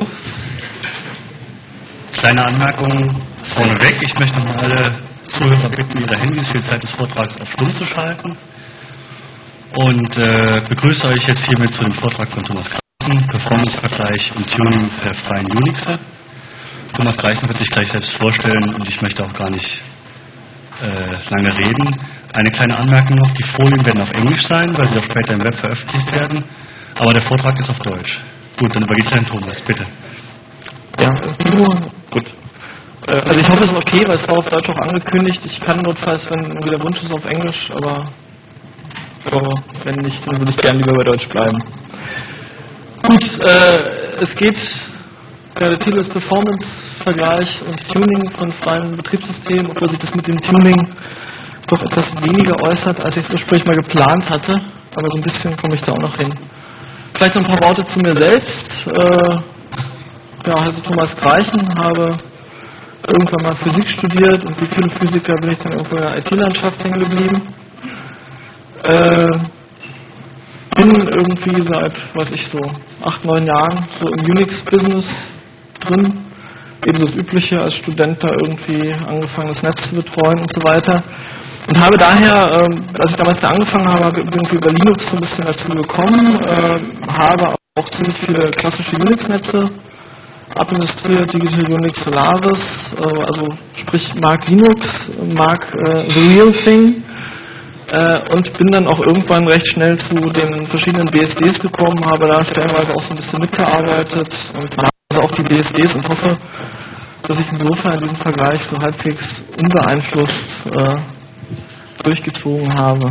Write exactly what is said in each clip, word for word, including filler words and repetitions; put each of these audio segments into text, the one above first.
Kleine Anmerkung vorneweg. Ich möchte nochmal alle Zuhörer bitten, ihre Handys für die Zeit des Vortrags auf Stumm zu schalten. Und äh, begrüße euch jetzt hiermit zu dem Vortrag von Thomas Greichen, Performance-Vergleich und Tuning per freien Unixe. Thomas Greichen wird sich gleich selbst vorstellen und ich möchte auch gar nicht äh, lange reden. Eine kleine Anmerkung noch, die Folien werden auf Englisch sein, weil sie auch später im Web veröffentlicht werden, aber der Vortrag ist auf Deutsch. Gut, dann übergeht es an Thomas, bitte. Ja, gut. Also ich hoffe, es ist okay, weil es war auf Deutsch auch angekündigt. Ich kann notfalls, wenn irgendwie der Wunsch ist, auf Englisch, aber, aber wenn nicht, dann würde ich gerne lieber bei Deutsch bleiben. Gut, äh, es geht, ja, der Titel ist Performance-Vergleich und Tuning von freien Betriebssystemen, obwohl sich das mit dem Tuning doch etwas weniger äußert, als ich es ursprünglich mal geplant hatte, aber so ein bisschen komme ich da auch noch hin. Vielleicht noch ein paar Worte zu mir selbst. Äh, ja, heiße Thomas Greichen, habe irgendwann mal Physik studiert und wie viele Physiker bin ich dann irgendwo in der I T-Landschaft hängen geblieben. Äh, bin irgendwie seit, weiß ich so, acht, neun Jahren so im Unix-Business drin. Ebenso das Übliche, als Student da irgendwie angefangen, das Netz zu betreuen und so weiter. Und habe daher, äh, als ich damals da angefangen habe, habe irgendwie über Linux so ein bisschen dazu bekommen, äh, habe auch ziemlich viele klassische Unix-Netze administriert, Digital Unix Solaris, äh, also sprich mag Linux, mag äh, The Real Thing äh, und bin dann auch irgendwann recht schnell zu den verschiedenen B S Ds gekommen, habe da stellenweise auch so ein bisschen mitgearbeitet und also auch die B S Ds und hoffe, dass ich insofern in diesem Vergleich so halbwegs unbeeinflusst äh, durchgezogen habe.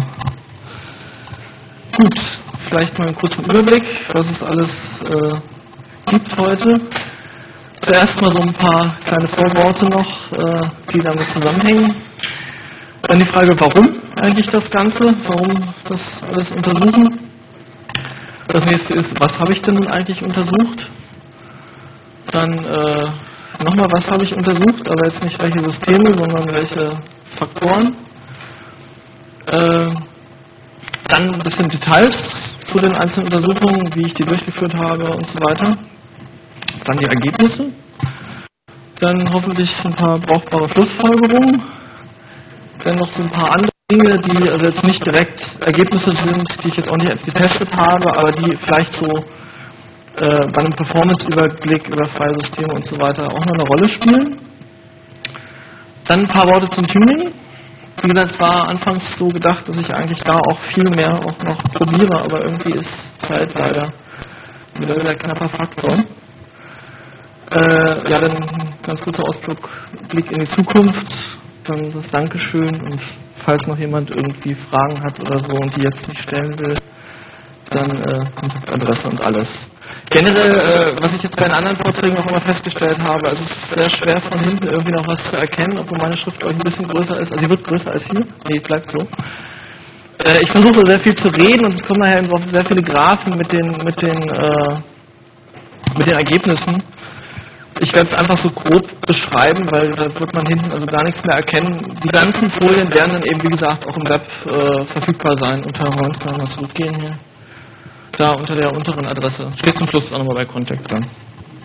Gut, vielleicht mal einen kurzen Überblick, was es alles äh, gibt heute. Zuerst mal so ein paar kleine Vorworte noch, äh, die damit zusammenhängen. Dann die Frage, warum eigentlich das Ganze, warum das alles untersuchen. Das nächste ist, was habe ich denn nun eigentlich untersucht? Dann äh, nochmal, was habe ich untersucht, aber jetzt nicht welche Systeme, sondern welche Faktoren. Äh, dann ein bisschen Details zu den einzelnen Untersuchungen, wie ich die durchgeführt habe und so weiter. Dann die Ergebnisse. Dann hoffentlich ein paar brauchbare Schlussfolgerungen. Dann noch so ein paar andere Dinge, die also jetzt nicht direkt Ergebnisse sind, die ich jetzt auch nicht getestet habe, aber die vielleicht so äh, bei einem Performance-Überblick über freie Systeme und so weiter auch noch eine Rolle spielen. Dann ein paar Worte zum Tuning. Wie gesagt, es war anfangs so gedacht, dass ich eigentlich da auch viel mehr auch noch probiere, aber irgendwie ist Zeit leider wieder ein knapper Faktor. Äh, ja, dann ein ganz kurzer Ausblick in die Zukunft, dann das Dankeschön und falls noch jemand irgendwie Fragen hat oder so und die jetzt nicht stellen will, dann äh, Kontaktadresse und alles. Generell, äh, was ich jetzt bei den anderen Vorträgen auch immer festgestellt habe, also es ist sehr schwer von hinten irgendwie noch was zu erkennen, obwohl meine Schrift euch ein bisschen größer ist, also sie wird größer als hier, nee, bleibt so. Äh, ich versuche sehr viel zu reden und es kommen nachher eben so sehr viele Graphen mit den, mit den, äh, mit den Ergebnissen. Ich werde es einfach so grob beschreiben, weil da wird man hinten also gar nichts mehr erkennen. Die ganzen Folien werden dann eben, wie gesagt, auch im Web äh, verfügbar sein. Unter, Moment, kann man mal zurückgehen hier. Da unter der unteren Adresse. Steht zum Schluss auch nochmal bei Contact dran.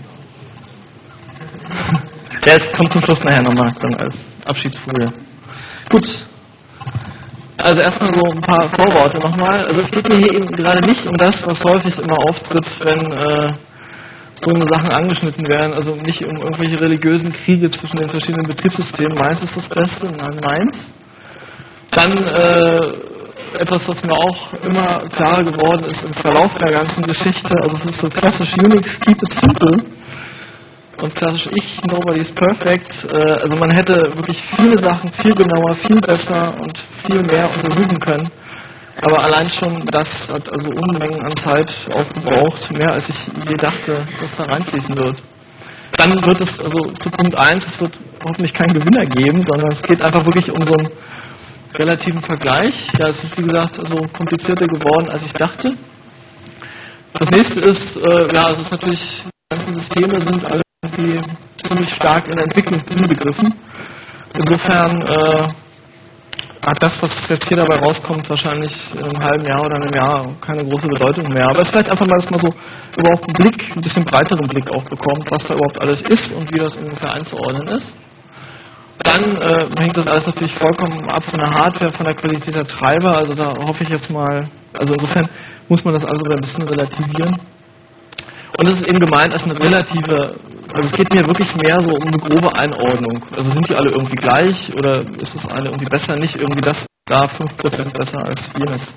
Ja, es kommt zum Schluss nachher nochmal, dann als Abschiedsfolie. Gut. Also erstmal so ein paar Vorworte nochmal. Also es geht mir hier eben gerade nicht um das, was häufig immer auftritt, wenn äh, so eine Sachen angeschnitten werden, also nicht um irgendwelche religiösen Kriege zwischen den verschiedenen Betriebssystemen. Meins ist das Beste, nein, meins. Dann äh, etwas, was mir auch immer klarer geworden ist im Verlauf der ganzen Geschichte, also es ist so klassisch Unix, keep it simple und klassisch ich, nobody is perfect. Äh, also man hätte wirklich viele Sachen viel genauer, viel besser und viel mehr untersuchen können. Aber allein schon das hat also Unmengen an Zeit aufgebraucht, mehr als ich je dachte, dass da reinfließen wird. Dann wird es, also zu Punkt eins, es wird hoffentlich keinen Gewinner geben, sondern es geht einfach wirklich um so einen relativen Vergleich. Ja, es ist wie gesagt also komplizierter geworden, als ich dachte. Das nächste ist, äh, ja, es ist natürlich, die ganzen Systeme sind alle irgendwie ziemlich stark in der Entwicklung inbegriffen. Insofern, äh, hat das, was jetzt hier dabei rauskommt, wahrscheinlich in einem halben Jahr oder einem Jahr keine große Bedeutung mehr. Aber es ist vielleicht einfach mal, dass man so überhaupt einen Blick, ein bisschen breiteren Blick auch bekommt, was da überhaupt alles ist und wie das ungefähr einzuordnen ist. Dann äh, hängt das alles natürlich vollkommen ab von der Hardware, von der Qualität der Treiber. Also da hoffe ich jetzt mal, also insofern muss man das also ein bisschen relativieren. Und es ist eben gemeint als eine relative, also es geht mir wirklich mehr so um eine grobe Einordnung. Also sind die alle irgendwie gleich oder ist das eine irgendwie besser, nicht irgendwie das da fünf Prozent besser als jenes.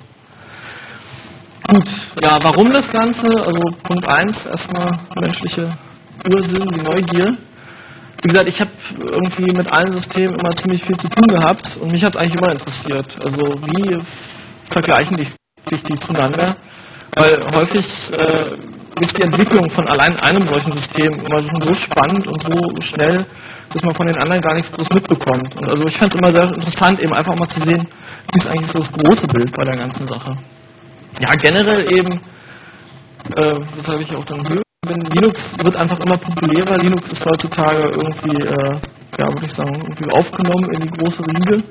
Gut, ja, warum das Ganze? Also Punkt eins, erstmal menschliche Ursinn, die Neugier. Wie gesagt, ich habe irgendwie mit allen Systemen immer ziemlich viel zu tun gehabt und mich hat es eigentlich immer interessiert. Also wie vergleichen sich die zueinander? Weil häufig äh, ist die Entwicklung von allein einem solchen System immer schon so spannend und so schnell, dass man von den anderen gar nichts groß mitbekommt. Und also ich fand es immer sehr interessant, eben einfach mal zu sehen, wie ist eigentlich so das große Bild bei der ganzen Sache. Ja, generell eben, äh, das habe ich auch dann gehört, Linux wird einfach immer populärer. Linux ist heutzutage irgendwie, äh, ja, würde ich sagen, irgendwie aufgenommen in die große Riege.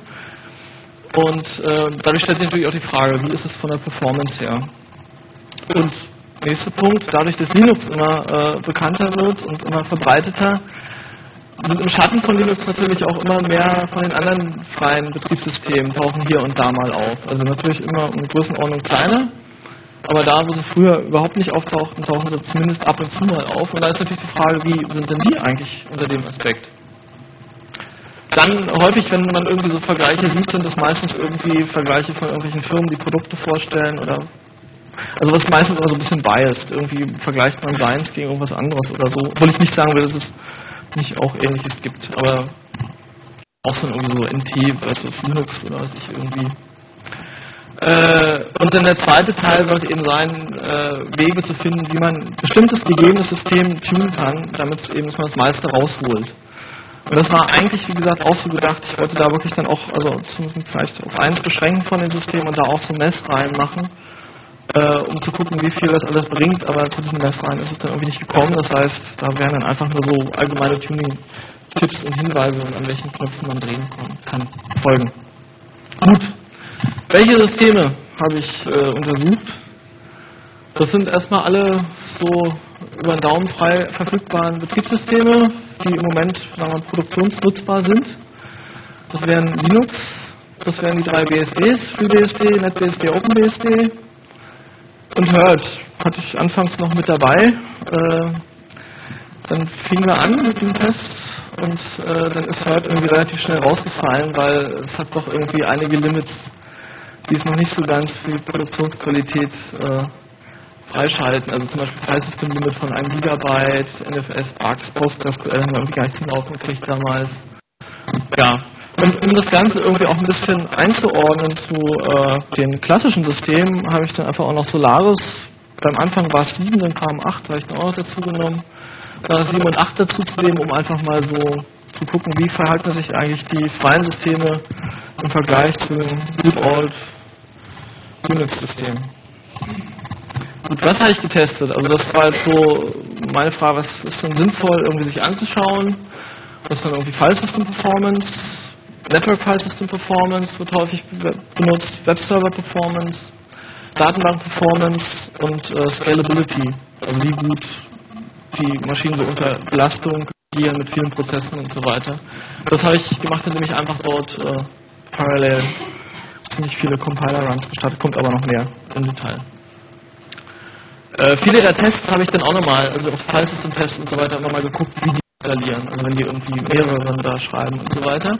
Und äh, dadurch stellt sich natürlich auch die Frage, wie ist es von der Performance her? Und nächster Punkt, dadurch, dass Linux immer äh, bekannter wird und immer verbreiteter, sind im Schatten von Linux natürlich auch immer mehr von den anderen freien Betriebssystemen tauchen hier und da mal auf. Also natürlich immer um Größenordnung kleiner. Aber da, wo sie früher überhaupt nicht auftauchten, tauchen sie zumindest ab und zu mal auf. Und da ist natürlich die Frage, wie sind denn die eigentlich unter dem Aspekt? Dann häufig, wenn man irgendwie so Vergleiche sieht, sind das meistens irgendwie Vergleiche von irgendwelchen Firmen, die Produkte vorstellen oder also was meistens immer so ein bisschen biased. Irgendwie vergleicht man seins gegen irgendwas anderes oder so. Obwohl ich nicht sagen will, dass es nicht auch Ähnliches gibt. Aber auch so irgendwie so N T versus Linux oder was ich irgendwie. Äh, und dann der zweite Teil sollte eben sein, äh, Wege zu finden, wie man ein bestimmtes gegebenes System tunen kann, damit es eben dass man das meiste rausholt. Und das war eigentlich, wie gesagt, auch so gedacht, ich wollte da wirklich dann auch, also zumindest vielleicht auf eins beschränken von dem System und da auch so Mess reinmachen, äh, um zu gucken, wie viel das alles bringt, aber zu diesem Mess rein ist es dann irgendwie nicht gekommen, das heißt, da wären dann einfach nur so allgemeine Tuning-Tipps und Hinweise, an welchen Knöpfen man drehen kann, folgen. Gut. Welche Systeme habe ich äh, untersucht? Das sind erstmal alle so über den Daumen frei verfügbaren Betriebssysteme, die im Moment sagen wir, produktionsnutzbar sind. Das wären Linux, das wären die drei B S Ds, FreeBSD, NetBSD, OpenBSD und Herd hatte ich anfangs noch mit dabei. Äh, dann fingen wir an mit dem Test und äh, dann ist Herd irgendwie relativ schnell rausgefallen, weil es hat doch irgendwie einige Limits, die es noch nicht so ganz für die Produktionsqualität äh, freischalten. Also zum Beispiel File System Limit von einem Gigabyte, N F S, Arcs, PostgreSQL haben wir irgendwie gar nicht zum Laufen gekriegt damals. Ja. Und um das Ganze irgendwie auch ein bisschen einzuordnen zu äh, den klassischen Systemen, habe ich dann einfach auch noch Solaris. Beim Anfang war es sieben, dann kam acht, habe ich dann auch noch dazu genommen. Da sieben und acht dazu zu nehmen, um einfach mal so zu gucken, wie verhalten sich eigentlich die freien Systeme im Vergleich zu den Good Old Unix-Systemen. Gut, was habe ich getestet? Also das war jetzt so meine Frage, was ist denn sinnvoll, irgendwie sich anzuschauen? Was ist dann irgendwie File System Performance? Network File System Performance wird häufig benutzt, Web Server Performance, Datenbank Performance und äh, Scalability. Also wie gut die Maschinen so unter Belastung agieren mit vielen Prozessen und so weiter. Das habe ich gemacht, indem ich einfach dort äh, parallel ziemlich viele Compiler-Runs gestartet, kommt aber noch mehr im Detail. Äh, viele der Tests habe ich dann auch nochmal, also auf File System Tests und so weiter, immer mal geguckt, wie die installieren, also wenn die irgendwie mehrere da schreiben und so weiter.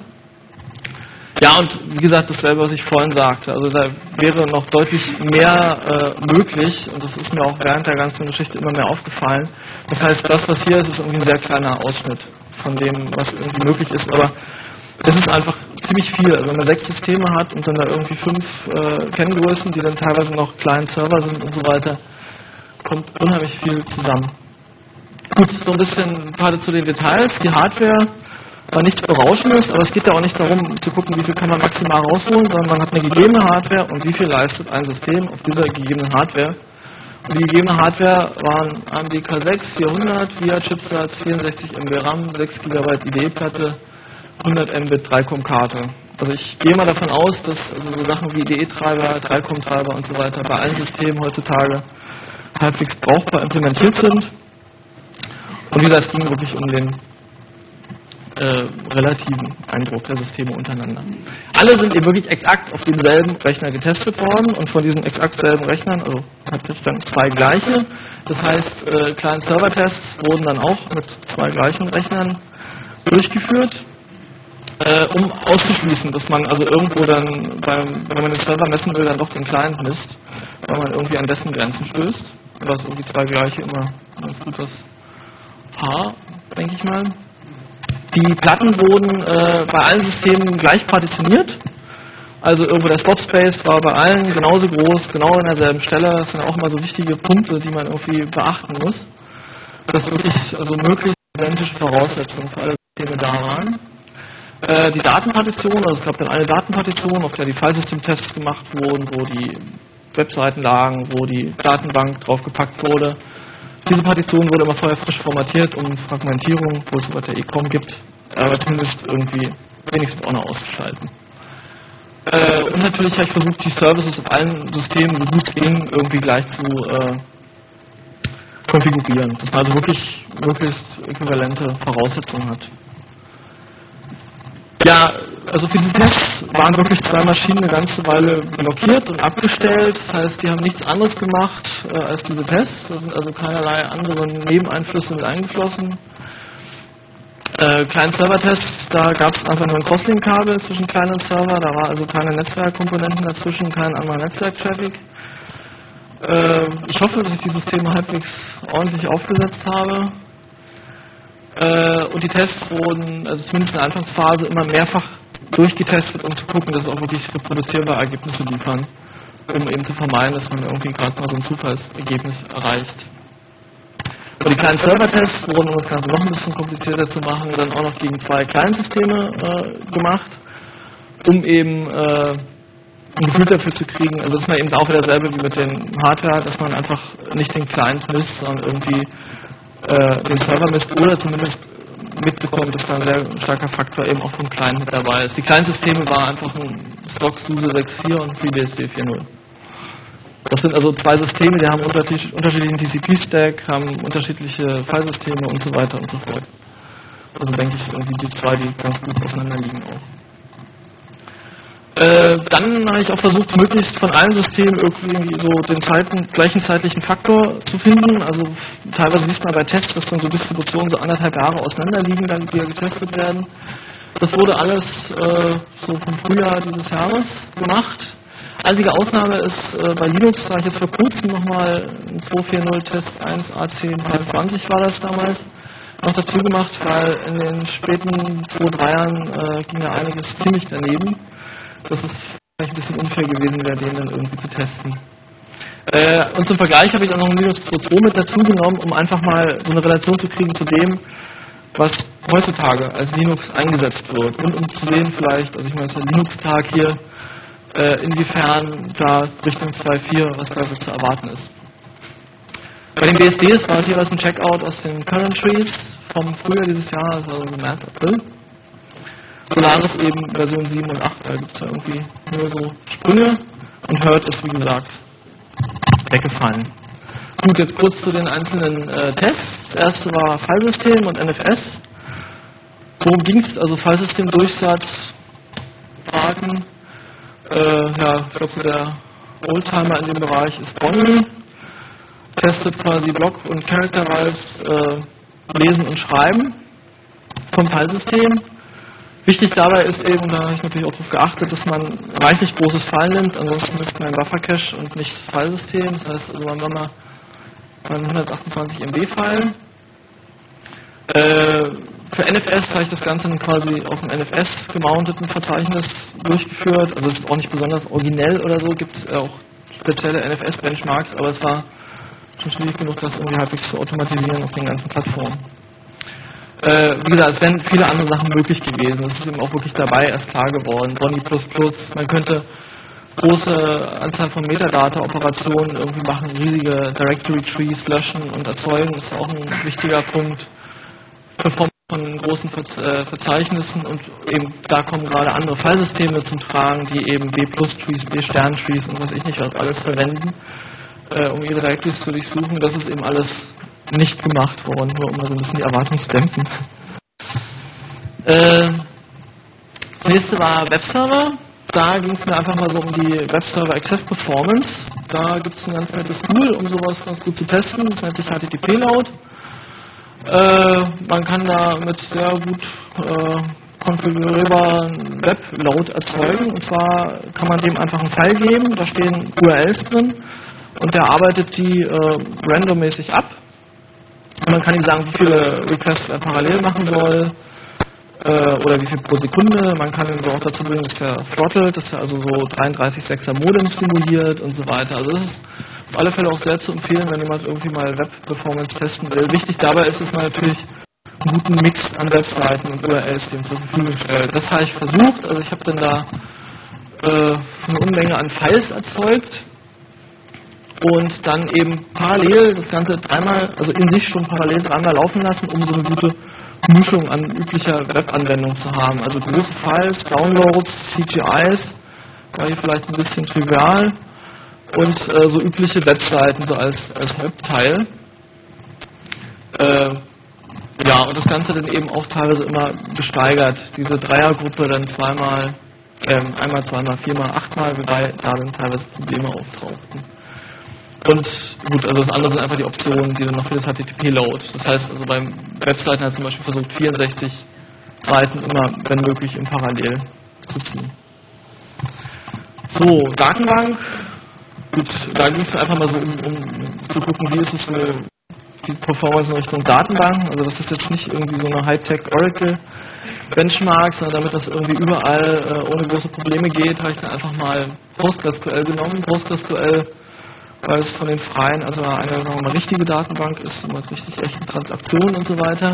Ja, und wie gesagt, dasselbe, was ich vorhin sagte, also da wäre noch deutlich mehr äh, möglich und das ist mir auch während der ganzen Geschichte immer mehr aufgefallen. Das heißt, das, was hier ist, ist irgendwie ein sehr kleiner Ausschnitt von dem, was irgendwie möglich ist, aber es ist einfach ziemlich viel. Also wenn man sechs Systeme hat und dann da irgendwie fünf äh, Kenngrößen, die dann teilweise noch Client Server sind und so weiter, kommt unheimlich viel zusammen. Gut, so ein bisschen gerade zu den Details. Die Hardware war nichts Berauschendes, aber es geht ja auch nicht darum zu gucken, wie viel kann man maximal rausholen, sondern man hat eine gegebene Hardware und wie viel leistet ein System auf dieser gegebenen Hardware. Und die gegebene Hardware waren A M D K sechs vierhundert, V I A-Chipsatz, vierundsechzig Megabyte RAM, sechs Gigabyte I D E-Platte, hundert Mbit drei Komma Karte. Also ich gehe mal davon aus, dass also so Sachen wie I D E-Treiber, drei Punkt Treiber und so weiter bei allen Systemen heutzutage halbwegs brauchbar implementiert sind. Und wie gesagt, es ging wirklich um den äh, relativen Eindruck der Systeme untereinander. Alle sind eben wirklich exakt auf demselben Rechner getestet worden und von diesen exakt selben Rechnern, also hatte ich dann zwei gleiche. Das heißt, äh, Client-Server-Tests wurden dann auch mit zwei gleichen Rechnern durchgeführt, äh, um auszuschließen, dass man also irgendwo dann, beim, wenn man den Server messen will, dann doch den Client misst, weil man irgendwie an dessen Grenzen stößt. Da ist irgendwie zwei gleiche immer ein ganz gutes Haar, denke ich mal. Die Platten wurden äh, bei allen Systemen gleich partitioniert. Also irgendwo der Swap-Space war bei allen genauso groß, genau an derselben Stelle. Das sind auch immer so wichtige Punkte, die man irgendwie beachten muss. Dass wirklich also möglichst identische Voraussetzungen für alle Systeme da waren. Äh, die Datenpartition, also es gab dann eine Datenpartition, auf der die Filesystem-Tests gemacht wurden, wo die Webseiten lagen, wo die Datenbank draufgepackt wurde. Diese Partition wurde immer vorher frisch formatiert, um Fragmentierung, wo es über der E COM gibt, aber zumindest irgendwie wenigstens auch noch auszuschalten. Äh, und natürlich habe ich versucht, die Services auf allen Systemen, so gut es ging, irgendwie gleich zu äh, konfigurieren, dass man also wirklich möglichst äquivalente Voraussetzungen hat. Ja, also für diese Tests waren wirklich zwei Maschinen eine ganze Weile blockiert und abgestellt. Das heißt, die haben nichts anderes gemacht äh, als diese Tests. Da sind also keinerlei andere Nebeneinflüsse mit eingeflossen. Äh, Client-Server-Tests, da gab es einfach nur ein Crosslink-Kabel zwischen Client und Server. Da war also keine Netzwerkkomponenten dazwischen, kein anderer Netzwerk-Traffic. Äh, ich hoffe, dass ich die Systeme halbwegs ordentlich aufgesetzt habe. Und die Tests wurden, also zumindest in der Anfangsphase, immer mehrfach durchgetestet, um zu gucken, dass es auch wirklich reproduzierbare Ergebnisse liefern, um eben zu vermeiden, dass man irgendwie gerade mal so ein Zufallsergebnis erreicht. Und die kleinen Server-Tests wurden, um das Ganze noch ein bisschen komplizierter zu machen, dann auch noch gegen zwei Client-Systeme äh, gemacht, um eben äh, ein Gefühl dafür zu kriegen, also das ist man eben auch wieder dasselbe wie mit den Hardware, dass man einfach nicht den Client misst, sondern irgendwie den Server misst oder zumindest mitbekommt, dass da ein sehr starker Faktor eben auch vom Client mit dabei ist. Die Client-Systeme waren einfach ein Stock SUSE sechs Punkt vier und FreeBSD vier Punkt null. Das sind also zwei Systeme, die haben unterschiedlichen T C P-Stack, haben unterschiedliche Filesysteme und so weiter und so fort. Also denke ich, irgendwie die zwei, die ganz gut auseinander liegen auch. Äh, dann habe ich auch versucht, möglichst von allen Systemen irgendwie so den Zeiten, gleichen zeitlichen Faktor zu finden. Also teilweise liest man bei Tests, dass dann so Distributionen so anderthalb Jahre auseinander liegen, dann die getestet werden. Das wurde alles äh, so vom Frühjahr dieses Jahres gemacht. Einzige Ausnahme ist äh, bei Linux, da habe ich jetzt vor kurzem nochmal ein zwei Punkt vier Punkt null Test eins A zehn dreiundzwanzig war das damals, noch dazu gemacht, weil in den späten zwei Punkt dreiern äh, ging da einiges ziemlich daneben. Das ist vielleicht ein bisschen unfair gewesen, wäre den dann irgendwie zu testen. Äh, und zum Vergleich habe ich auch noch ein Linux zwei Punkt zwei mit dazu genommen, um einfach mal so eine Relation zu kriegen zu dem, was heutzutage als Linux eingesetzt wird. Und um zu sehen vielleicht, also ich meine, es ist ein Linux-Tag hier, äh, inwiefern da Richtung zwei Punkt vier, was da so zu erwarten ist. Bei den B S Ds war es jeweils ein Checkout aus den Current Trees vom Frühjahr dieses Jahres, also März, April. Solaris eben Version sieben und acht, da gibt es ja irgendwie nur so Sprünge und Hurt ist wie gesagt weggefallen. Gut, jetzt kurz zu den einzelnen äh, Tests. Das erste war Filesystem und N F S. Worum ging es? Also Filesystem Durchsatz, Fragen. Äh, ja, ich glaube, der Oldtimer in dem Bereich ist Bonnie. Testet quasi Block- und Character-Wise äh, Lesen und Schreiben vom Filesystem. Wichtig dabei ist eben, da habe ich natürlich auch darauf geachtet, dass man reichlich großes File nimmt, ansonsten möchte man ein Buffer-Cache und nicht Filesystem. Das heißt, also man war ein hundertachtundzwanzig M B File. Äh, für N F S habe ich das Ganze dann quasi auf einem N F S gemounteten Verzeichnis durchgeführt. Also es ist auch nicht besonders originell oder so, gibt auch spezielle N F S-Benchmarks, aber es war schon schwierig genug, das irgendwie halbwegs zu automatisieren auf den ganzen Plattformen. Äh, wie gesagt, es wären viele andere Sachen möglich gewesen. Das ist eben auch wirklich dabei erst klar geworden. Bonnie plus plus, man könnte große Anzahl von Metadata-Operationen irgendwie machen, riesige Directory-Trees löschen und erzeugen, ist auch ein wichtiger Punkt. Performance von großen Verzeichnissen und eben da kommen gerade andere Fallsysteme zum Tragen, die eben B-Plus-Trees, B-Stern-Trees und was ich nicht was alles verwenden, äh, um ihre Directories zu durchsuchen. Das ist eben alles nicht gemacht worden, nur um mal so ein bisschen die Erwartung zu dämpfen. Äh, das nächste war Webserver. Da ging es mir einfach mal so um die Webserver Access Performance. Da gibt es ein ganz nettes Tool, um sowas ganz gut zu testen. Das nennt sich H T T P-Load. Äh, man kann da mit sehr gut äh, konfigurierbaren Webload erzeugen. Und zwar kann man dem einfach einen File geben, da stehen U R Ls drin und der arbeitet die äh, randommäßig ab. Und man kann ihm sagen, wie viele Requests er parallel machen soll äh, oder wie viel pro Sekunde. Man kann ihn so auch dazu bringen, dass er throttelt, dass er also so dreiunddreißig Komma sechser Modem simuliert und so weiter. Also das ist auf alle Fälle auch sehr zu empfehlen, wenn jemand irgendwie mal Web-Performance testen will. Wichtig dabei ist es mal natürlich einen guten Mix an Webseiten und U R Ls, die ihm zur Verfügung stellt. Das habe ich versucht, also ich habe dann da äh, eine Unmenge an Files erzeugt und dann eben parallel das Ganze dreimal, also in sich schon parallel dreimal laufen lassen, um so eine gute Mischung an üblicher Webanwendung zu haben. Also große Files, Downloads, C G Is, war hier vielleicht ein bisschen trivial, und äh, so übliche Webseiten so als, als Hauptteil. Äh, ja, und das Ganze dann eben auch teilweise immer gesteigert. Diese Dreiergruppe dann zweimal, ähm, einmal, zweimal, viermal, achtmal, wobei da dann teilweise Probleme auftauchten. Und gut, also das andere sind einfach die Optionen, die dann noch für das H T T P-Load. Das heißt, also beim Webseiten hat zum Beispiel versucht, vierundsechzig Seiten immer, wenn möglich, in Parallel zu ziehen. So, Datenbank. Gut, da ging es mir einfach mal so um, um zu gucken, wie ist es so die Performance in Richtung Datenbanken. Also das ist jetzt nicht irgendwie so eine Hightech-Oracle-Benchmark, sondern damit das irgendwie überall äh, ohne große Probleme geht, habe ich dann einfach mal PostgreSQL genommen. PostgreSQL, weil es von den freien, also eine, sagen wir mal, richtige Datenbank ist, mit richtig echten Transaktionen und so weiter.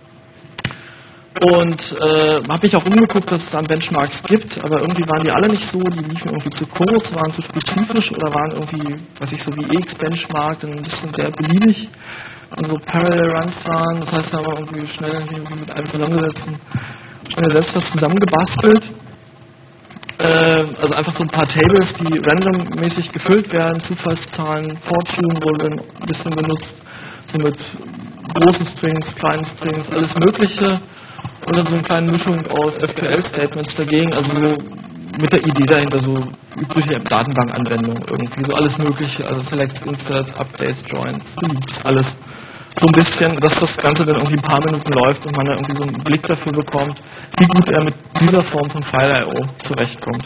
Und äh, habe mich auch umgeguckt, dass es da Benchmarks gibt, aber irgendwie waren die alle nicht so, die liefen irgendwie zu kurz, waren zu spezifisch oder waren irgendwie, was ich so wie E X-Benchmark, dann ein bisschen sehr beliebig und so Parallel Runs waren. Das heißt, da haben wir irgendwie schnell irgendwie mit einem zusammengesetzt und schnell selbst was zusammengebastelt. Äh, also einfach so ein paar Tables, die randommäßig gefüllt werden, Zufallszahlen, Fortune wurde ein bisschen benutzt, so mit großen Strings, kleinen Strings, alles Mögliche. Und dann so eine kleine Mischung aus S Q L-Statements dagegen, also so mit der Idee dahinter, so übliche Datenbankanwendungen irgendwie, so alles Mögliche, also Selects, Inserts, Updates, Joins, Deletes, alles so ein bisschen, dass das Ganze dann irgendwie ein paar Minuten läuft und man da irgendwie so einen Blick dafür bekommt, wie gut er mit dieser Form von File I O zurechtkommt.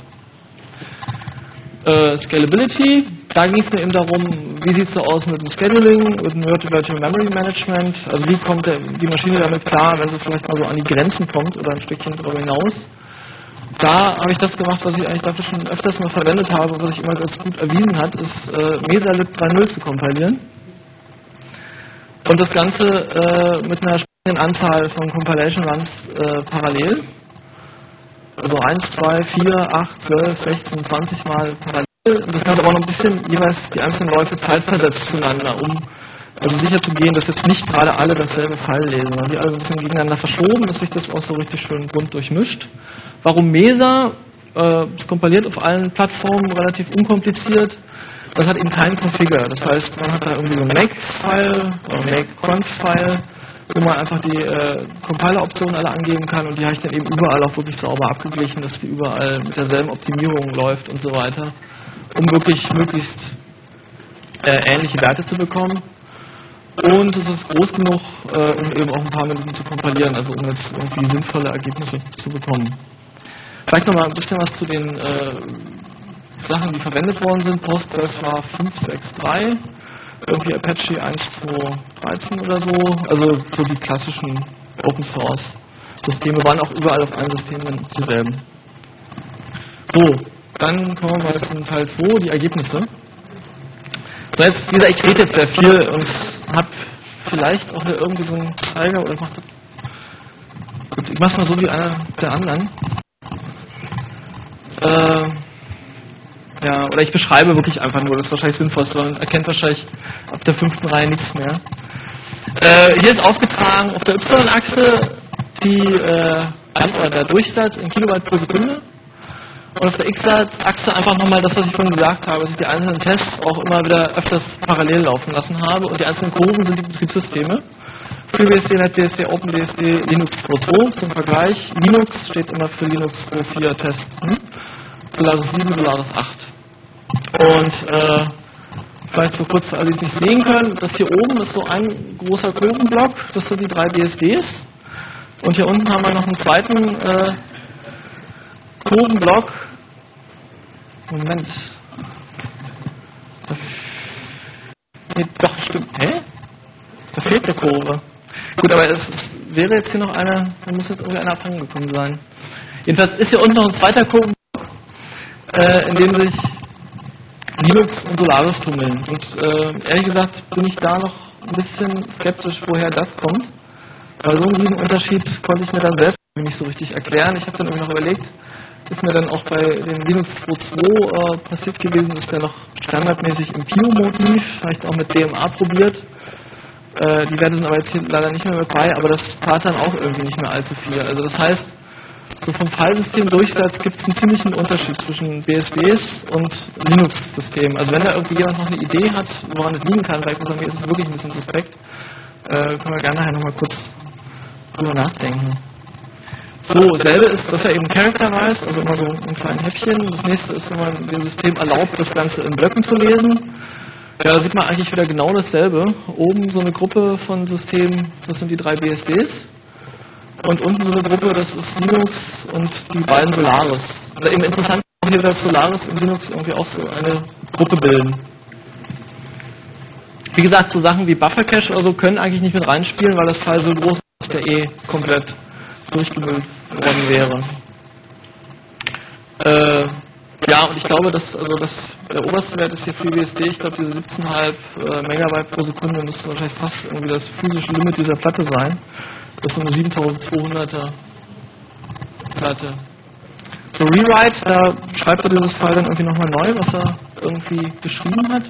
Äh, Scalability, da ging es mir eben darum, wie sieht es so aus mit dem Scheduling, mit dem Virtual Memory Management, also wie kommt der, die Maschine damit klar, wenn sie vielleicht mal so an die Grenzen kommt oder ein Stückchen darüber hinaus. Da habe ich das gemacht, was ich eigentlich dafür schon öfters mal verwendet habe und was sich immer ganz gut erwiesen hat, ist äh, Mesalib drei Punkt null zu kompilieren. Und das Ganze äh, mit einer spannenden Anzahl von Compilation Runs äh, parallel. Also eins, zwei, vier, acht, zwölf, sechzehn, zwanzig Mal parallel. Und das Ganze aber auch noch ein bisschen jeweils die einzelnen Läufe zeitversetzt zueinander, um also sicher zu gehen, dass jetzt nicht gerade alle dasselbe File lesen, sondern die alle ein bisschen gegeneinander verschoben, dass sich das auch so richtig schön bunt durchmischt. Warum Mesa? Äh, es kompiliert auf allen Plattformen relativ unkompliziert. Das hat eben keinen Configure. Das heißt, man hat da irgendwie so ein Make-File oder Make-Conf-File, wo man einfach die äh, Compiler-Optionen alle angeben kann und die habe ich dann eben überall auch wirklich sauber abgeglichen, dass die überall mit derselben Optimierung läuft und so weiter, um wirklich möglichst äh, ähnliche Werte zu bekommen. Und es ist groß genug, äh, um eben auch ein paar Minuten zu kompilieren, also um jetzt irgendwie sinnvolle Ergebnisse zu bekommen. Vielleicht nochmal ein bisschen was zu den äh, Sachen, die verwendet worden sind. Postgres war fünf Punkt sechs Punkt drei, irgendwie Apache eins Punkt zwei Punkt dreizehn oder so, also so die klassischen Open Source Systeme waren auch überall auf allen Systemen dieselben. So, dann kommen wir mal zum Teil zwei, die Ergebnisse. So, jetzt, wie gesagt, ich rede jetzt sehr viel und habe vielleicht auch hier irgendwie so einen Zeiger oder macht das. Gut, ich mach's mal so wie einer der anderen. Äh, ja, oder ich beschreibe wirklich einfach nur, das ist wahrscheinlich sinnvollste, man erkennt wahrscheinlich ab der fünften Reihe nichts mehr. Äh, hier ist aufgetragen auf der Y-Achse die, äh, oder der Durchsatz in Kilobyte pro Sekunde. Und auf der X-Achse einfach nochmal das, was ich vorhin gesagt habe, dass ich die einzelnen Tests auch immer wieder öfters parallel laufen lassen habe. Und die einzelnen Kurven sind die Betriebssysteme. FreeBSD, NetBSD, OpenBSD, Linux zwei Punkt zwei zum Vergleich. Linux steht immer für Linux zwei Punkt vier Test. Hm? Solaris sieben, Solaris acht. Und äh, vielleicht so kurz für alle, die es nicht sehen können, das hier oben ist so ein großer Kurvenblock, das sind die drei B S Ds. Und hier unten haben wir noch einen zweiten äh, Kurvenblock. Moment. Nee, doch, stimmt. Hä? Da fehlt eine Kurve. Gut, aber es, es wäre jetzt hier noch eine, da muss jetzt irgendwie einer abhanden gekommen sein. Jedenfalls ist hier unten noch ein zweiter Kurvenblock, äh, in dem sich Linux und Solaris tummeln. Und äh, ehrlich gesagt bin ich da noch ein bisschen skeptisch, woher das kommt. Weil so einen riesen Unterschied konnte ich mir dann selbst nicht so richtig erklären. Ich habe dann irgendwie noch überlegt, ist mir dann auch bei dem Linux zwei Punkt zwei äh, passiert gewesen, dass der noch standardmäßig im Pio-Mode lief, vielleicht auch mit D M A probiert. Äh, die Werte sind aber jetzt hier leider nicht mehr mit bei, aber das tat dann auch irgendwie nicht mehr allzu viel. Also das heißt, so vom Filesystem-Durchsatz gibt es einen ziemlichen Unterschied zwischen B S Ds und Linux-Systemen. Also wenn da irgendwie jemand noch eine Idee hat, woran es liegen kann, vielleicht muss man mir, ist es wirklich ein bisschen suspekt, äh, können wir gerne nachher nochmal kurz drüber nachdenken. So, selbe ist, dass er eben characterized, also immer so ein kleines Häppchen. Das nächste ist, wenn man dem System erlaubt, das Ganze in Blöcken zu lesen. Ja, da sieht man eigentlich wieder genau dasselbe. Oben so eine Gruppe von Systemen, das sind die drei B S Ds. Und unten so eine Gruppe, das ist Linux und die beiden Solaris. Also eben interessant, auch hier, dass Solaris und Linux irgendwie auch so eine Gruppe bilden. Wie gesagt, so Sachen wie Buffer-Cache oder so können eigentlich nicht mit reinspielen, weil das File so groß ist, dass der eh komplett durchgemüllt worden wäre. Äh, ja, und ich glaube, dass, also das, der oberste Wert ist hier FreeBSD, ich glaube diese siebzehn Komma fünf äh, Megabyte pro Sekunde müsste wahrscheinlich fast irgendwie das physische Limit dieser Platte sein. Das ist eine siebentausendzweihunderter Platte. So, Rewrite, da schreibt er dieses File dann irgendwie nochmal neu, was er irgendwie geschrieben hat.